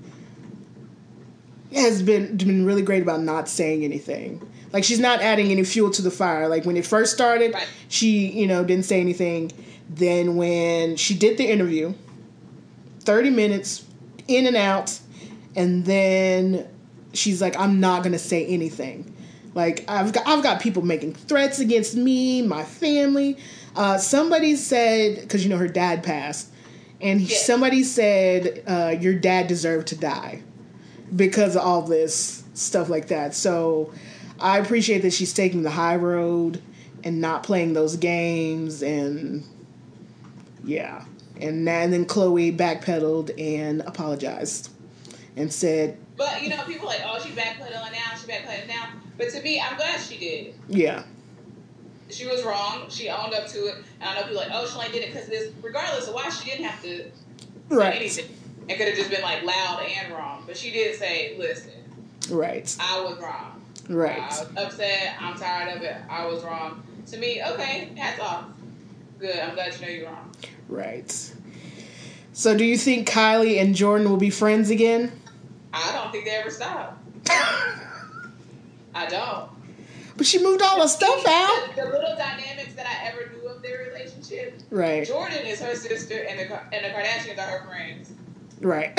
has been been really great about not saying anything. Like she's not adding any fuel to the fire. Like when it first started, right. she you know didn't say anything. Then when she did the interview, thirty minutes in and out, and then she's like, "I'm not gonna say anything." Like I've got I've got people making threats against me, my family. Uh, somebody said because you know her dad passed, and yes. somebody said uh, your dad deserved to die because of all this stuff like that. So I appreciate that she's taking the high road and not playing those games. And yeah, and, and then Chloe backpedaled and apologized and said. But you know, people are like, oh, she backpedaling now, she backpedaling now. But to me, I'm glad she did. Yeah. She was wrong. She owned up to it. And I know people are like, oh, she only did it because of this. Regardless of why, she didn't have to say right. anything. It could have just been like loud and wrong. But she did say, listen. Right. I was wrong. Right. I was upset. I'm tired of it. I was wrong. To me, okay, hats off. Good. I'm glad you know you're wrong. Right. So do you think Kylie and Jordan will be friends again? I don't think they ever stop. I don't. But she moved all her stuff out. The, the little dynamics that I ever knew of their relationship. Right. Jordan is her sister, and the and the Kardashians are her friends. Right.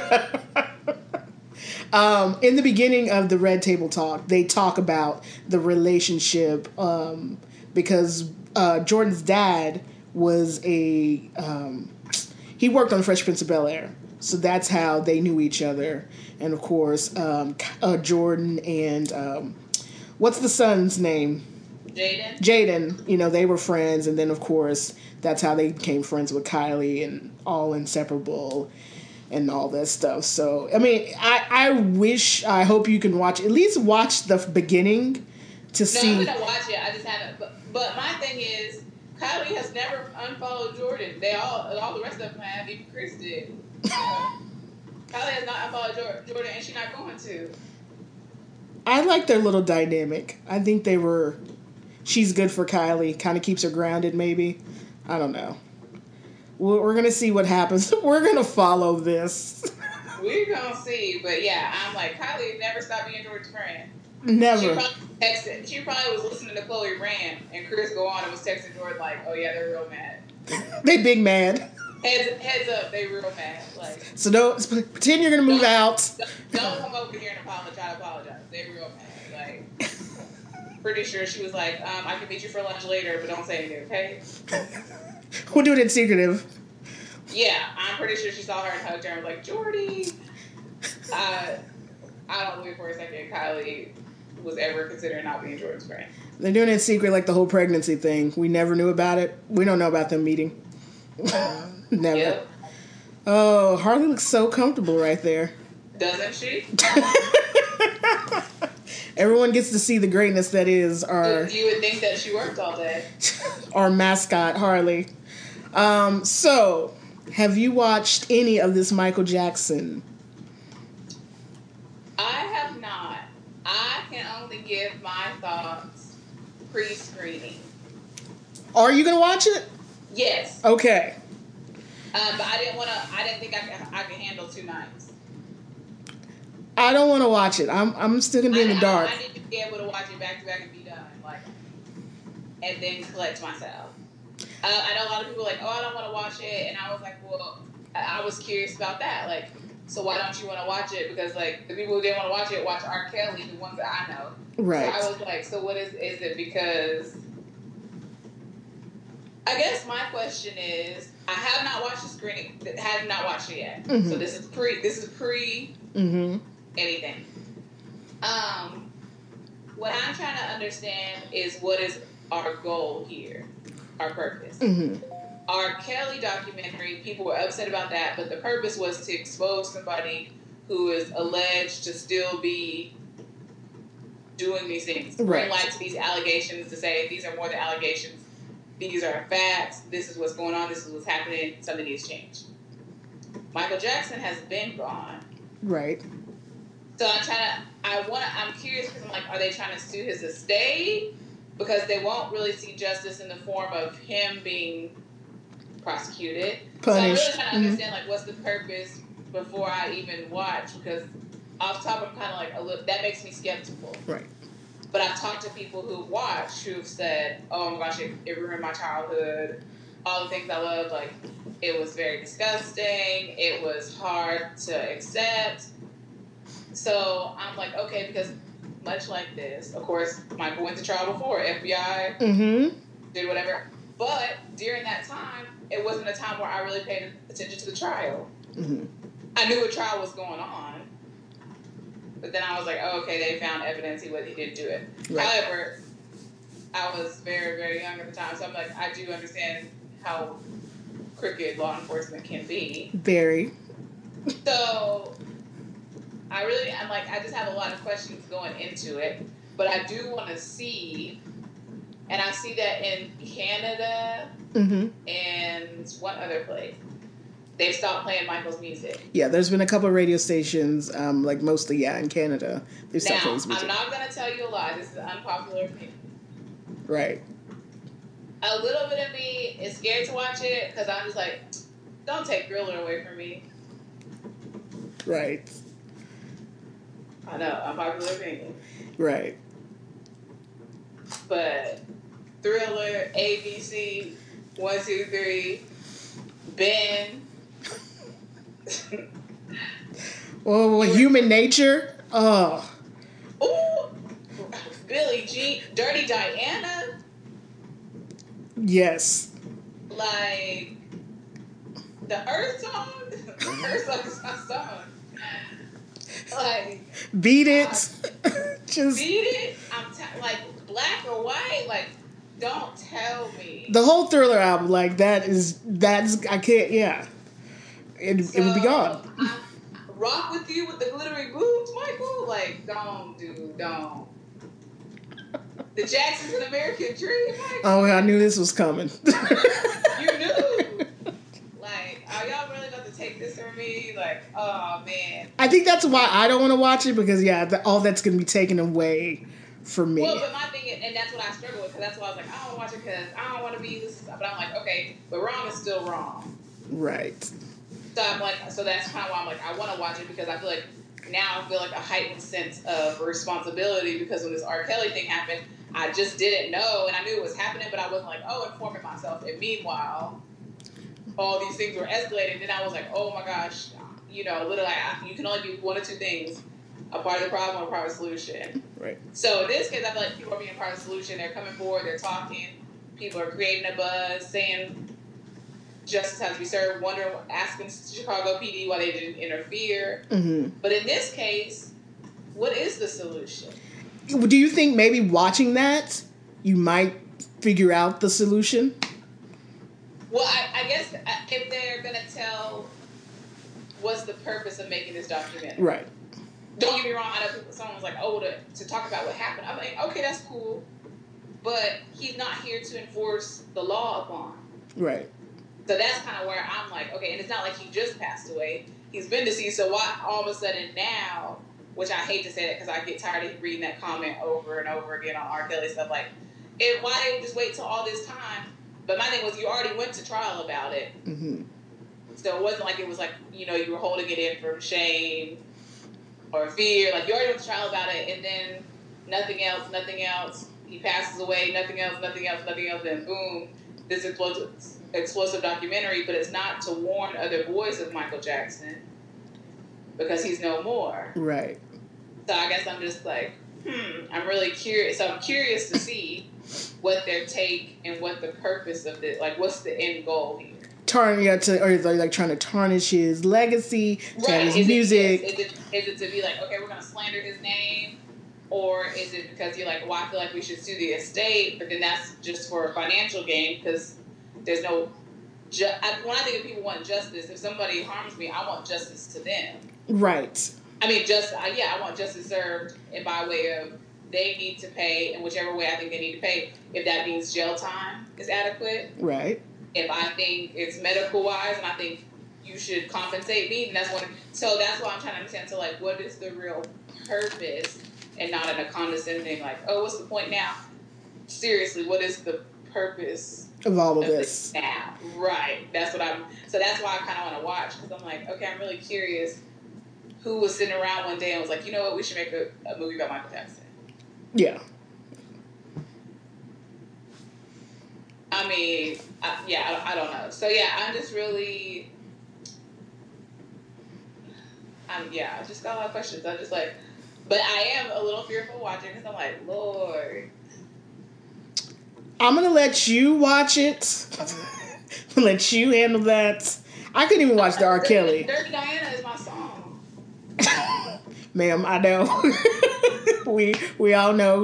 um, in the beginning of the Red Table Talk, they talk about the relationship um, because uh, Jordan's dad was a um, he worked on Fresh Prince of Bel-Air, so that's how they knew each other. And of course, um, uh, Jordan and um, what's the son's name? Jaden. Jaden. You know, they were friends, and then of course that's how they became friends with Kylie and all inseparable. And all that stuff. So, I mean, I, I wish, I hope you can watch, at least watch the beginning to no, see. I'm going to watch it. I just haven't. But, but my thing is, Kylie has never unfollowed Jordan. They all, all the rest of them have, even Chris did. Kylie has not unfollowed Jordan, and she's not going to. I like their little dynamic. I think they were, she's good for Kylie, kind of keeps her grounded, maybe. I don't know. We're going to see what happens. We're going to follow this. We're going to see. But yeah, I'm like, Kylie never stopped being Jordan's friend. Never. She probably texted. She probably was listening to Chloe Rand, and Chris go on and was texting Jordan like, oh yeah, they're real mad. They big mad. Heads, heads up, they real mad. Like, so don't, pretend you're going to move don't, out. Don't, don't come over here and apologize. Try to apologize. They real mad. Like, pretty sure she was like, um, I can meet you for lunch later, but don't say anything, okay? We'll do it in secretive. Yeah, I'm pretty sure she saw her and hugged her and was like, Jordy. Uh, I don't believe for a second Kylie was ever considering not being Jordan's friend. They're doing it in secret like the whole pregnancy thing. We never knew about it. We don't know about them meeting. Never. Yep. Oh, Harley looks so comfortable right there. Doesn't she? Everyone gets to see the greatness that is our... You would think that she worked all day. Our mascot, Harley. Um, so... Have you watched any of this Michael Jackson? I have not. I can only give my thoughts pre-screening. Are you going to watch it? Yes. Okay. Um, but I didn't want to. I didn't think I could. I could handle two nights. I don't want to watch it. I'm. I'm still going to be I, in the dark. I, I need to be able to watch it back to back and be done, like, and then collect myself. Uh, I know a lot of people are like, oh, I don't want to watch it. And I was like, well, I was curious about that. Like, so why don't you want to watch it? Because, like, the people who didn't want to watch it watch R. Kelly, the ones that I know. Right. So I was like, so what is, is it because... I guess my question is, I have not watched the screening, have not watched it yet. Mm-hmm. So this is pre, this is pre mm-hmm. anything. Um, what I'm trying to understand is what is our goal here. Our purpose. Mm-hmm. Our Kelly documentary, people were upset about that, but the purpose was to expose somebody who is alleged to still be doing these things. Right. Bring light to these allegations to say these are more than allegations. These are facts. This is what's going on. This is what's happening. Something needs to change. Michael Jackson has been gone. Right. So I'm trying to, I want to, I'm curious because I'm like, are they trying to sue his estate? Because they won't really see justice in the form of him being prosecuted. Punished. So I'm really trying to mm-hmm. understand, like, what's the purpose before I even watch? Because off top, I'm kind of like, a little, that makes me skeptical. Right. But I've talked to people who watch who've said, oh my gosh, it, it ruined my childhood. All the things I loved, like, it was very disgusting. It was hard to accept. So I'm like, okay, because much like this, of course, Michael went to trial before. F B I mm-hmm. did whatever. But during that time, it wasn't a time where I really paid attention to the trial. Mm-hmm. I knew a trial was going on. But then I was like, oh, okay, they found evidence. He, he didn't do it. Right. However, I was very, very young at the time. So I'm like, I do understand how crooked law enforcement can be. Very. So... I really, I'm like, I just have a lot of questions going into it, but I do want to see, and I see that in Canada mm-hmm. and one other place, they've stopped playing Michael's music. Yeah, there's been a couple of radio stations, um, like mostly, yeah, in Canada. They've stopped playing his music. I'm not going to tell you a lie. This is an unpopular opinion. Right. A little bit of me is scared to watch it because I'm just like, don't take Thriller away from me. Right. I know, unpopular opinion. Right. but Thriller, A B C, one, two, three, Ben. Oh, Human Nature. Oh. Ooh, Billie Jean, Dirty Diana. Yes. Like the Earth Song. The Earth Song is my song. Like Beat It. Uh, Just Beat It. I'm t- like Black or White. Like don't tell me the whole Thriller album. Like that is that's I can't. Yeah. It so, it would be gone. I rock with you with the glittery boobs, Michael. Like don't, dude, don't. The Jacksons an American Dream. Michael. Oh, I knew this was coming. You knew. Like, are y'all really about to take this from me? Like, oh man. I think that's why I don't want to watch it because yeah, the, all that's going to be taken away from me. Well, but my thing is, and that's what I struggle with, because that's why I was like, I don't watch it because I don't want to be this. But I'm like, okay, but wrong is still wrong. Right. So I'm like, so that's kind of why I'm like, I want to watch it because I feel like now I feel like a heightened sense of responsibility because when this R. Kelly thing happened, I just didn't know, and I knew it was happening, but I wasn't like, oh, informing myself. And meanwhile, all these things were escalating. Then I was like, oh my gosh, you know, literally, I, you can only do one or two things: a part of the problem or a part of the solution. Right. So in this case, I feel like people are being part of the solution. They're coming forward. They're talking. People are creating a buzz, saying justice has to be served, wondering, asking Chicago P D why they didn't interfere. Mm-hmm. But in this case, what is the solution? Do you think maybe watching that, you might figure out the solution? Well, I, I guess if they're going to tell what's the purpose of making this documentary. Right. Don't get me wrong, I know people, someone was like, oh, to, to talk about what happened. I'm like, okay, that's cool. But he's not here to enforce the law upon. Right. So that's kind of where I'm like, okay, and it's not like he just passed away. He's been deceased, so why all of a sudden now, which I hate to say that because I get tired of reading that comment over and over again on R. Kelly stuff, like, it, why didn't you just wait till all this time? But my thing was, you already went to trial about it. Mm-hmm. So it wasn't like it was like, you know, you were holding it in from shame or fear. Like, you already went to trial about it, and then nothing else, nothing else. He passes away, nothing else, nothing else, nothing else, then boom, this explosive, explosive documentary, but it's not to warn other boys of Michael Jackson because he's no more. Right. So I guess I'm just like, hmm, I'm really curious. So I'm curious to see what their take and what the purpose of it, like, what's the end goal here? Tarn, yeah, to, or are they like trying to tarnish his legacy, right. his is music? It, is, it, is it to be like, okay, we're going to slander his name? Or is it because you're like, well, I feel like we should sue the estate, but then that's just for a financial gain because there's no... Ju- I, when I think of people want justice, if somebody harms me, I want justice to them. Right. I mean, just uh, yeah, I want justice served, and by way of they need to pay, in whichever way I think they need to pay. If that means jail time is adequate, right? If I think it's medical wise, and I think you should compensate me, and that's one. So that's why I'm trying to understand. So like, what is the real purpose, and not in a condescending like, oh, what's the point now? Seriously, what is the purpose of all of, of this now? Right. That's what I'm. So that's why I kind of want to watch because I'm like, okay, I'm really curious. Who was sitting around one day and was like, you know what, we should make a, a movie about Michael Jackson. Yeah. I mean, I, yeah, I, I don't know. So, yeah, I'm just really, I'm, yeah, I just got a lot of questions. I'm just like, but I am a little fearful watching because I'm like, Lord. I'm going to let you watch it. Let you handle that. I couldn't even watch the R. Kelly. Dirty Diana is my song. Ma'am, I know. we we all know.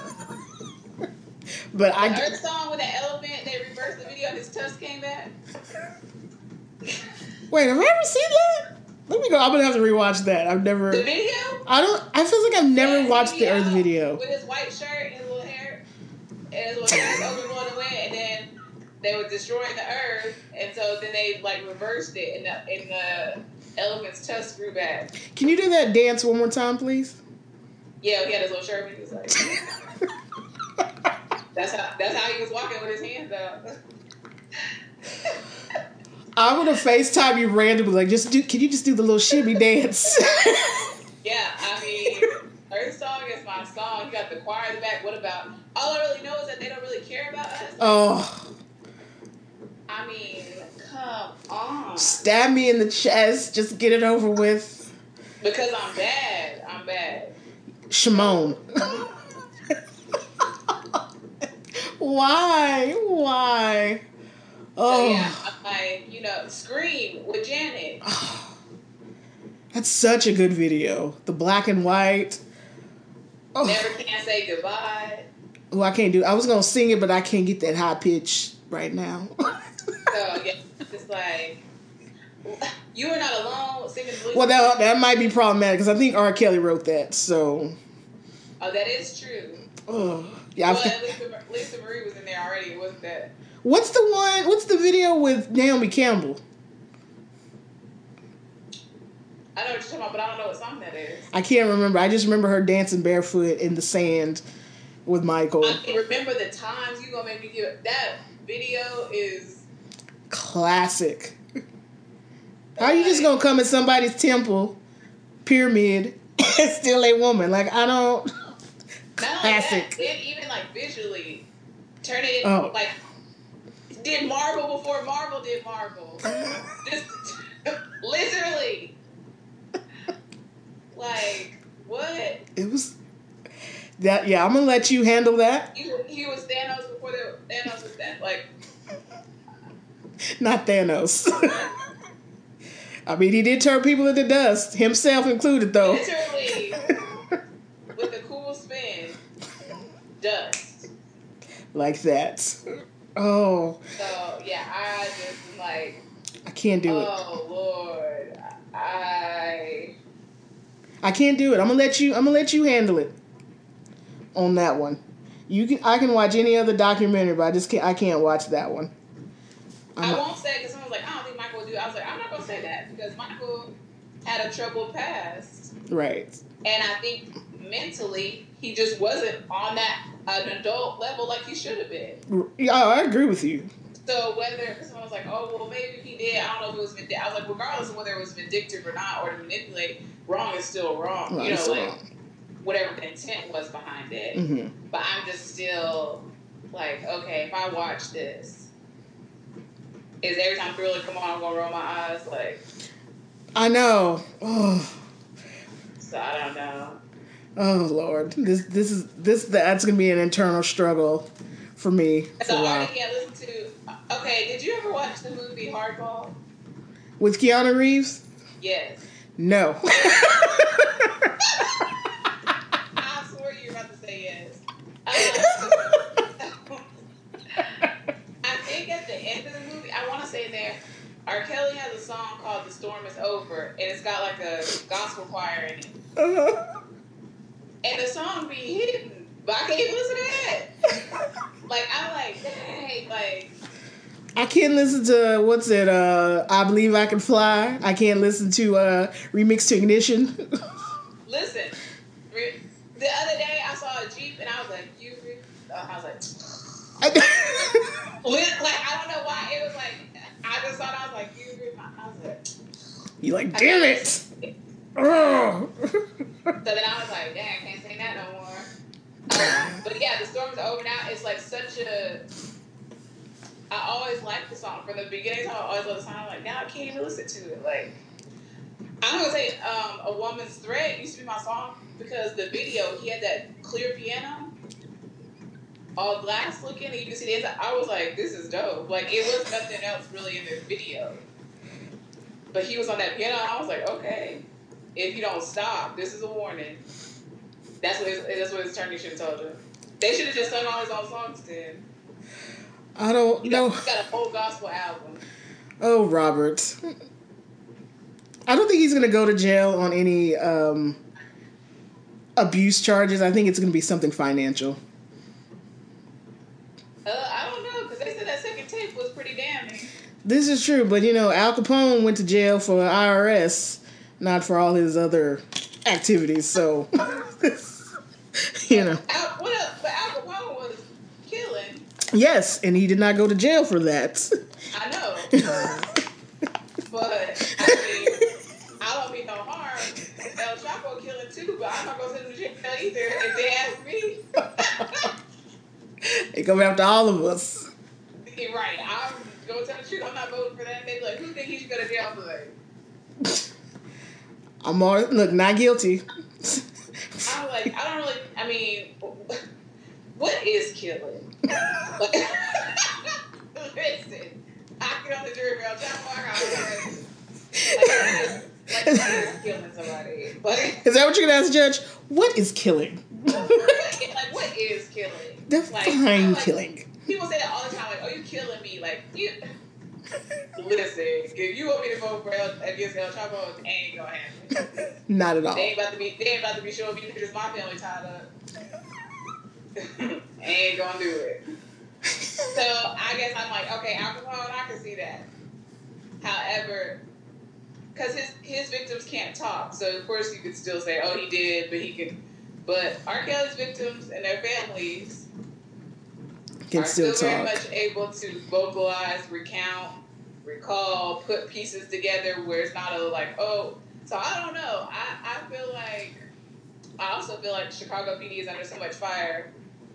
But the I. The Earth song with that elephant, they reversed the video, his tusk came back. Wait, have I ever seen that? Let me go. I'm gonna have to rewatch that. I've never. The video? I don't. I feel like I've never yeah, watched the Earth video. With his white shirt and his little hair, and his little hair open blowing the wind, and then they were destroying the Earth, and so then they like reversed it, and the, and the elephant's tusk grew back. Can you do that dance one more time, please? Yeah, he had his little shirt, and he was like, "That's how. That's how he was walking with his hands out." I'm gonna FaceTime you randomly, like, just do. Can you just do the little shimmy dance? Yeah, I mean, Earth Song is my song. You got the choir in the back. What about? Oh, all I really know is that they don't really care about us. Oh. I mean, come on. Stab me in the chest. Just get it over with. Because I'm bad. I'm bad. Shimon. Why? Why? Oh. So yeah, I'm like, you know, Scream with Janet. That's such a good video. The black and white. Oh. Never Can Say Goodbye. Oh, I can't do it. I was going to sing it, but I can't get that high pitch right now. So, yeah, it's like, you are not alone singing Blues. Well, that, that might be problematic because I think R. Kelly wrote that, so. Oh, that is true. Oh, yeah. Well, at least Lisa, Lisa Marie was in there already. It wasn't that. What's the one, what's the video with Naomi Campbell? I know what you're talking about, but I don't know what song that is. I can't remember. I just remember her dancing barefoot in the sand with Michael. I can remember the times. You gonna make me give that video is classic. How are you just gonna come in somebody's temple, pyramid, and steal a woman? Like, I don't. Classic. That, then even like visually, turn it oh. like did Marvel before Marvel did Marvel. Just literally. Like, what? It was that. Yeah, I'm gonna let you handle that. He, he was Thanos before the Thanos was that. Like, not Thanos. I mean, he did turn people into dust, himself included, though. Literally, with a cool spin, dust. Like that. Oh. So yeah, I just like. I can't do oh, it. Oh Lord, I. I can't do it. I'm gonna let you. I'm gonna let you handle it. On that one, you can. I can watch any other documentary, but I just can't. I can't watch that one. I'm I not, won't say because someone's like, I don't think Michael would do it. I was like, I'm not gonna say that because Michael had a troubled past, right? And I think mentally he just wasn't on that an adult level like he should have been. Yeah, I agree with you. So whether someone was like, oh well, maybe he did. I don't know if it was vindictive. I was like, regardless of whether it was vindictive or not, or to manipulate, wrong is still wrong. Well, you know, like wrong. Whatever the intent was behind it. Mm-hmm. But I'm just still like, okay, if I watch this, is every time Thriller come on, I'm gonna roll my eyes like. I know. Oh. So I don't know. Oh Lord, this this is this that's gonna be an internal struggle for me. For So a while. I can't listen to. Okay, did you ever watch the movie Hardball? With Keanu Reeves? Yes. No. I swear you're about to say yes. Uh, I think at the end of the movie, I want to say there, R. Kelly has a song called "The Storm Is Over," and it's got like a gospel choir in it. Uh-huh. And the song be hidden, but I can't even listen to that. Like I'm like, dang, like. I can't listen to, what's it, uh, I Believe I Can Fly. I can't listen to uh, Remix to Ignition. Listen, re- the other day I saw a Jeep and I was like, you, re-? Uh, I was like, like, I don't know why. It was like, I just thought, I was like, you, re-? I was like, you like, damn it. Oh. So then I was like, dang, I can't sing that no more. Um, but yeah, The Storm's Over Now. It's like such a... I always liked the song from the beginning. I always love the song. I'm like, now I can't even listen to it. Like, I'm gonna say, um, "A Woman's Threat" used to be my song because the video he had that clear piano, all glass looking, and you can see the inside. I was like, this is dope. Like, it was nothing else really in this video, but he was on that piano. And I was like, okay, if you don't stop, this is a warning. That's what his, that's what his attorney should have told him. They should have just sung all his own songs then. I don't know. He's got a whole gospel album. Oh, Robert. I don't think he's going to go to jail on any um, abuse charges. I think it's going to be something financial. Uh, I don't know, because they said that second tape was pretty damning. This is true, but, you know, Al Capone went to jail for I R S, not for all his other activities, so, you know. Al, what else? But Al Capone was killing. Yes, and he did not go to jail for that. I know. But, I mean, I don't mean no harm. El Chapo killing too, but I'm not going to send him to jail either if they ask me. come after all of us. You're right. I'm going to tell the truth. I'm not voting for that. They be like, who think he should go to jail for? I'm all, look, not guilty. I'm like, I don't really, I mean, what is killing? Like, listen, I get on the jury, bro. John Walker, I was like, like, what is killing somebody? Like, is that what you're going to ask the judge? What is killing? What, like, what is killing? Define like, killing. Like, people say that all the time, like, oh, you killing me. Like, you... Listen, if you want me to vote for El, against El Chapo, it ain't gonna happen. Not at all. They ain't about to be. They ain't about to be showing me pictures of my family tied up. Ain't gonna do it. So I guess I'm like, okay, alcohol, I can see that. However, because his his victims can't talk, so of course you could still say, oh, he did, but he could. But R. Kelly's victims and their families can are still, still talk. very much able to vocalize, recount, recall, put pieces together where it's not a like, oh. So I don't know. I, I feel like, I also feel like Chicago P D is under so much fire.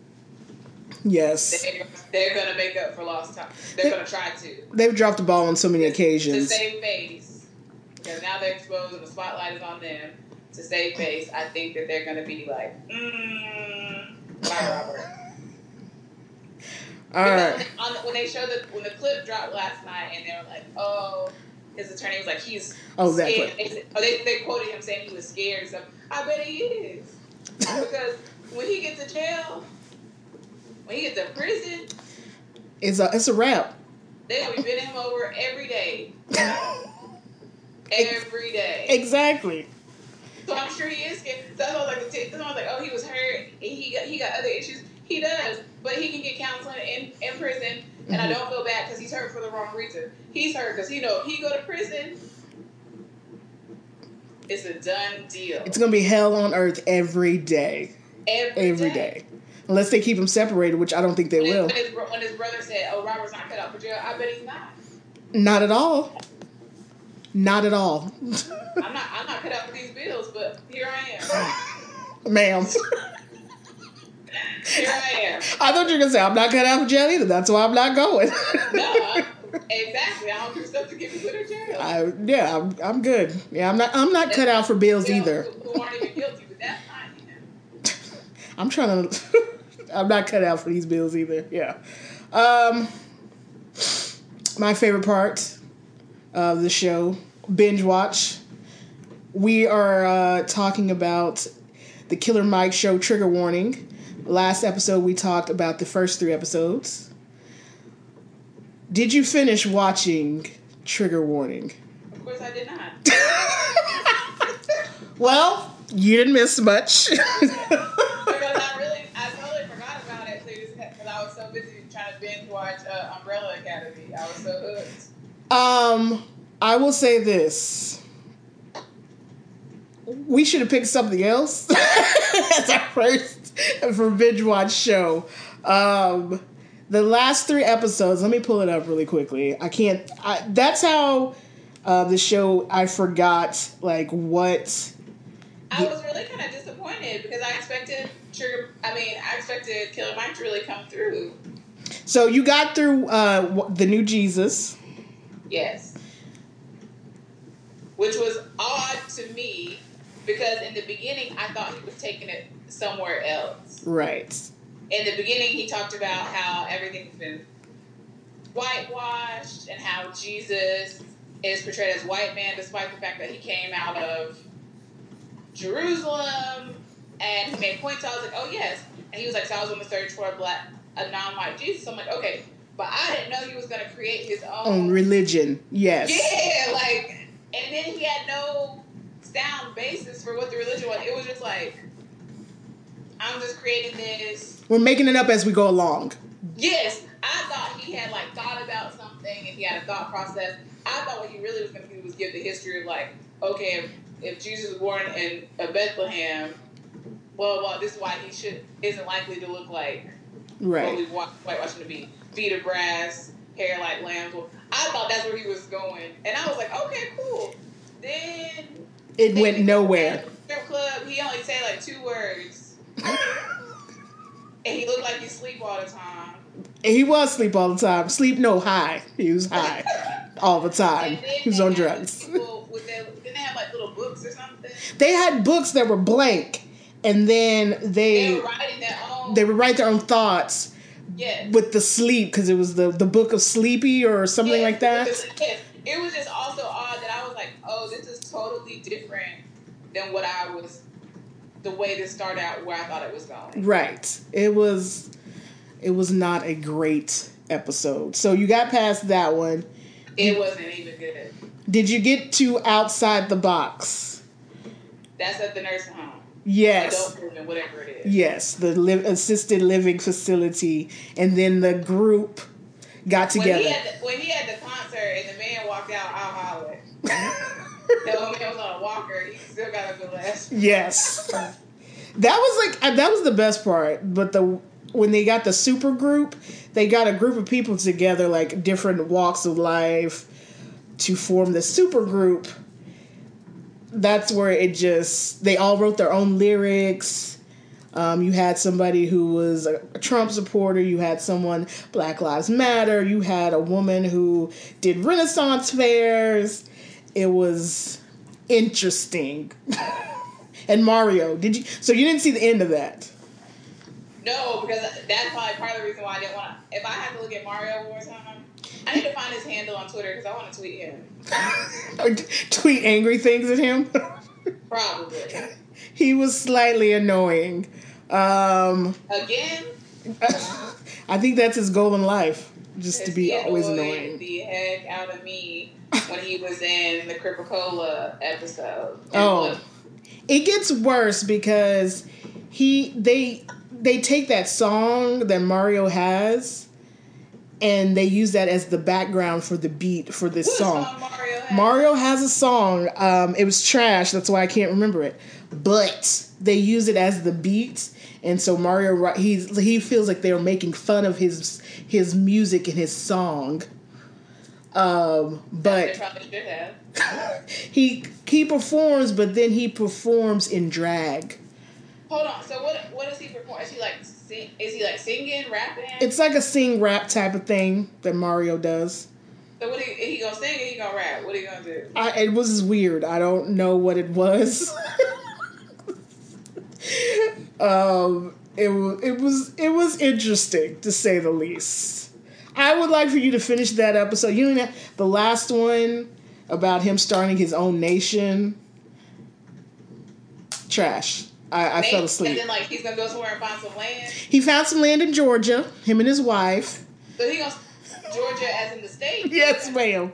Yes. They, they're going to make up for lost time. They're going to try to. They've dropped the ball on so many to, occasions. To save face. Because now they're exposed and the spotlight is on them. To save face, I think that they're going to be like, mmm, bye, Robert. All right. When, on the, when they showed the when the clip dropped last night, and they were like, "Oh," his attorney was like, "He's oh, scared." They said, oh, they they quoted him saying he was scared and stuff. I bet he is, because when he gets to jail, when he gets to prison, it's a it's a wrap. They're gonna be bending him over every day, every day. Exactly. So I'm sure he is scared. So I was like, I was like, "Oh, he was hurt. He got he got other issues." He does, but he can get counseling in, in prison, and mm-hmm. I don't feel bad because he's hurt for the wrong reason. He's hurt because he know if he go to prison, it's a done deal. It's gonna be hell on earth every day. Every, every day. day. Unless they keep him separated, which I don't think they when will. His, when, his, when his brother said, "Oh, Robert's not cut out for jail," I bet he's not. Not at all. Not at all. I'm not. I'm not cut out for these bills, but here I am, ma'am. Here I am. I thought you were going to say, I'm not cut out for jail either. That's why I'm not going. No, exactly. I don't do stuff to get me put in jail. I, yeah, I'm, I'm good. Yeah, I'm not I'm not that's cut out for bills either. Who, who aren't even guilty, but that's fine. You know. I'm trying to... I'm not cut out for these bills either. Yeah. Um, my favorite part of the show, binge watch. We are uh, talking about the Killer Mike Show trigger warning. Last episode, we talked about the first three episodes. Did you finish watching Trigger Warning? Of course I did not. Well, you didn't miss much. Because I really, I totally forgot about it because I was so busy trying to binge watch uh, Umbrella Academy. I was so hooked. Um, I will say this. We should have picked something else as our first for binge watch show. Um, the last three episodes, let me pull it up really quickly. I can't, I, that's how uh, the show, I forgot, like, what. I was really kind of disappointed because I expected Trigger, I mean, I expected Killer Mike to really come through. So you got through uh, the new Jesus. Yes. Which was odd to me because in the beginning, I thought he was taking it somewhere else. Right. In the beginning, he talked about how everything's been whitewashed and how Jesus is portrayed as white man despite the fact that he came out of Jerusalem. And he made points. I was like, oh, yes. And he was like, so I was on the search for a black, a non-white Jesus. So I'm like, okay. But I didn't know he was going to create his own. Own religion. Yes. Yeah, like, and then he had no sound basis for what the religion was. It was just like, I'm just creating this. We're making it up as we go along. Yes. I thought he had, like, thought about something and he had a thought process. I thought what he really was going to do was give the history of, like, okay, if, if Jesus was born in uh, Bethlehem, well, well, this is why he should isn't likely to look like right. what we whitewashed him to be. Feet of brass, hair like lambs. I thought that's where he was going. And I was like, okay, cool. Then... It went nowhere. Strip club, he only said, like, two words. And he looked like he sleep all the time. He was asleep all the time. Sleep no high. He was high all the time. He was on drugs. People with their, didn't they have like little books or something? They had books that were blank, and then they they were writing their own. They would write their own thoughts. Yes. With the sleep, because it was the the book of Sleepy or something yes, like that. It was, yes. It was just also odd that I was like, oh, this is totally different than what I was. The way this started out, where I thought it was going. Right. It was. It was not a great episode. So you got past that one. It wasn't even good. Did you get to Outside the Box? That's at the nursing home. Yes. Adult living, whatever it is. Yes, the li- assisted living facility, and then the group got together. When he had the, when he had the concert and the man walked out, I hollered. The old man was on a walker. He still got a good laugh. Yes, that was like that was the best part. But the when they got the super group, they got a group of people together, like different walks of life, to form the super group. That's where it just, they all wrote their own lyrics. Um, you had somebody who was a, a Trump supporter. You had someone, Black Lives Matter. You had a woman who did Renaissance fairs. It was interesting. And Mario, did you, so you didn't see the end of that? No, because that's probably part of the reason why I didn't want to, if I had to look at Mario one time, I need to find his handle on Twitter because I want to tweet him. Tweet angry things at him? Probably. He was slightly annoying. Um, Again? I think that's his goal in life, just to be he always annoyed annoying. The heck out of me when he was in the Cripicola episode. Oh, it gets worse because he they they take that song that Mario has, and they use that as the background for the beat for this what song. song Mario has? Mario has a song. Um, it was trash. That's why I can't remember it. But they use it as the beat, and so Mario he's he feels like they were making fun of his his music and his song. Um, but They probably should have. he he performs, but then he performs in drag. Hold on. So what what does he perform? Is he like sing, is he like singing, rapping? It's like a sing rap type of thing that Mario does. So what he, he gonna sing or he gonna rap? What are you gonna do? I, it was weird. I don't know what it was. um, it was it was it was interesting to say the least. I would like for you to finish that episode. You know, the last one about him starting his own nation. Trash. I, I fell asleep. And then like he's gonna go somewhere and find some land. He found some land in Georgia. Him and his wife. So he gonna Georgia as in the state. Yes, ma'am.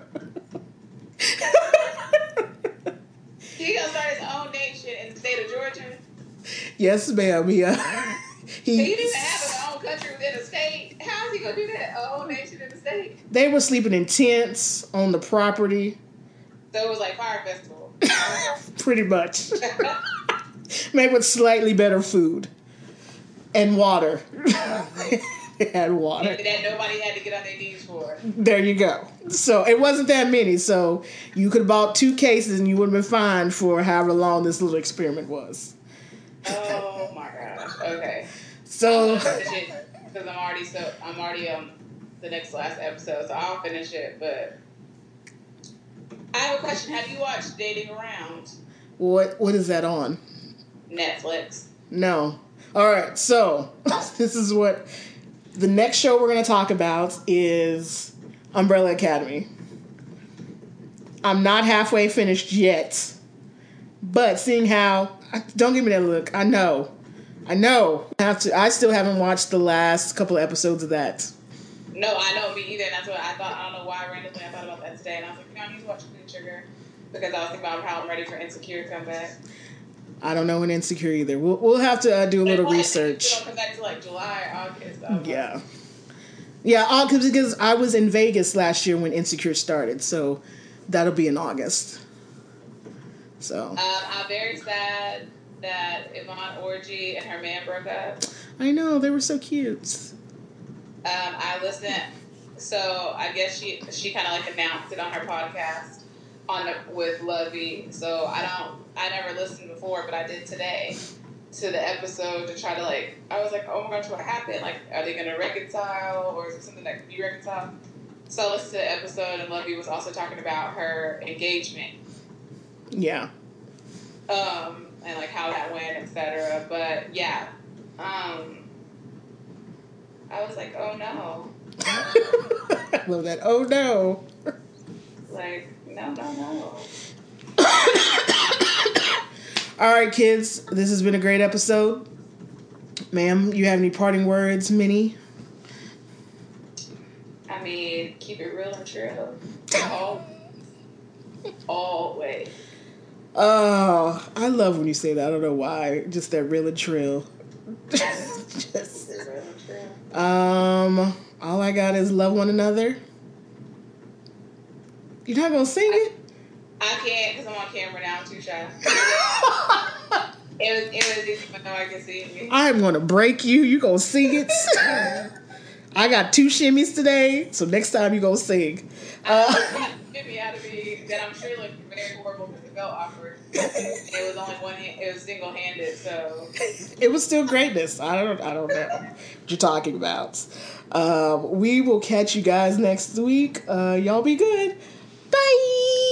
He gonna start his own nation in the state of Georgia. Yes, ma'am. Yeah. He, he didn't even have his own country within a state. How is he gonna do that? A whole nation in the state. They were sleeping in tents on the property. So it was like Fire Festival. Pretty much. Maybe with slightly better food and water. They had water. And that nobody had to get on their knees for. There you go. So it wasn't that many. So you could have bought two cases and you would have been fine for however long this little experiment was. Oh my gosh. Okay. So because I'm already so I'm already on the next last episode, so I'll finish it. But I have a question. Have you watched Dating Around? what what is that on? Netflix. No. All right. So this is what the next show we're going to talk about is Umbrella Academy. I'm not halfway finished yet, but seeing how don't give me that look. I know. I know. I have to. I still haven't watched the last couple of episodes of that. No, I know me either. And that's what I thought. I don't know why randomly I thought about that today, and I was like, you know, I need to watch Queen Sugar because I was thinking about how I'm ready for Insecure to come back. I don't know when Insecure either. We'll we'll have to uh, do a But little it research. Don't come back to like July or August. So Yeah, yeah. All because I was in Vegas last year when Insecure started, so that'll be in August. So um, I'm very sad that Yvonne Orji and her man broke up. I know they were so cute. Um, I listened. So I guess she she kind of like announced it on her podcast on the, with Lovey. So I don't I never listened before, but I did today. to the episode to try to like. I was like, oh my gosh, what happened? Like, are they gonna reconcile, or is it something that can be reconciled? So I listened to the episode, and Lovey was also talking about her engagement. Yeah. Um, and like how that went, et cetera. But yeah, um, I was like, oh no. I love that. Oh no. Like, no, no, no. All right, kids. This has been a great episode. Ma'am, you have any parting words, Minnie? I mean, keep it real and true. All, always. Oh, I love when you say that. I don't know why. Just that real and trill. Just, real and true. Um, all I got is love one another. You're not gonna sing it? I can't because I'm on camera now. I'm too shy. It was it was easy, but no one can see me. I'm gonna break you. You gonna sing it? I got two shimmies today, so next time you gonna sing. Uh, Shimmy had to be that I'm sure looked very horrible because it felt awkward. It was only one. It was single handed, so it was still greatness. I don't. I don't know what you're talking about. Um, we will catch you guys next week. Uh, y'all be good. Bye.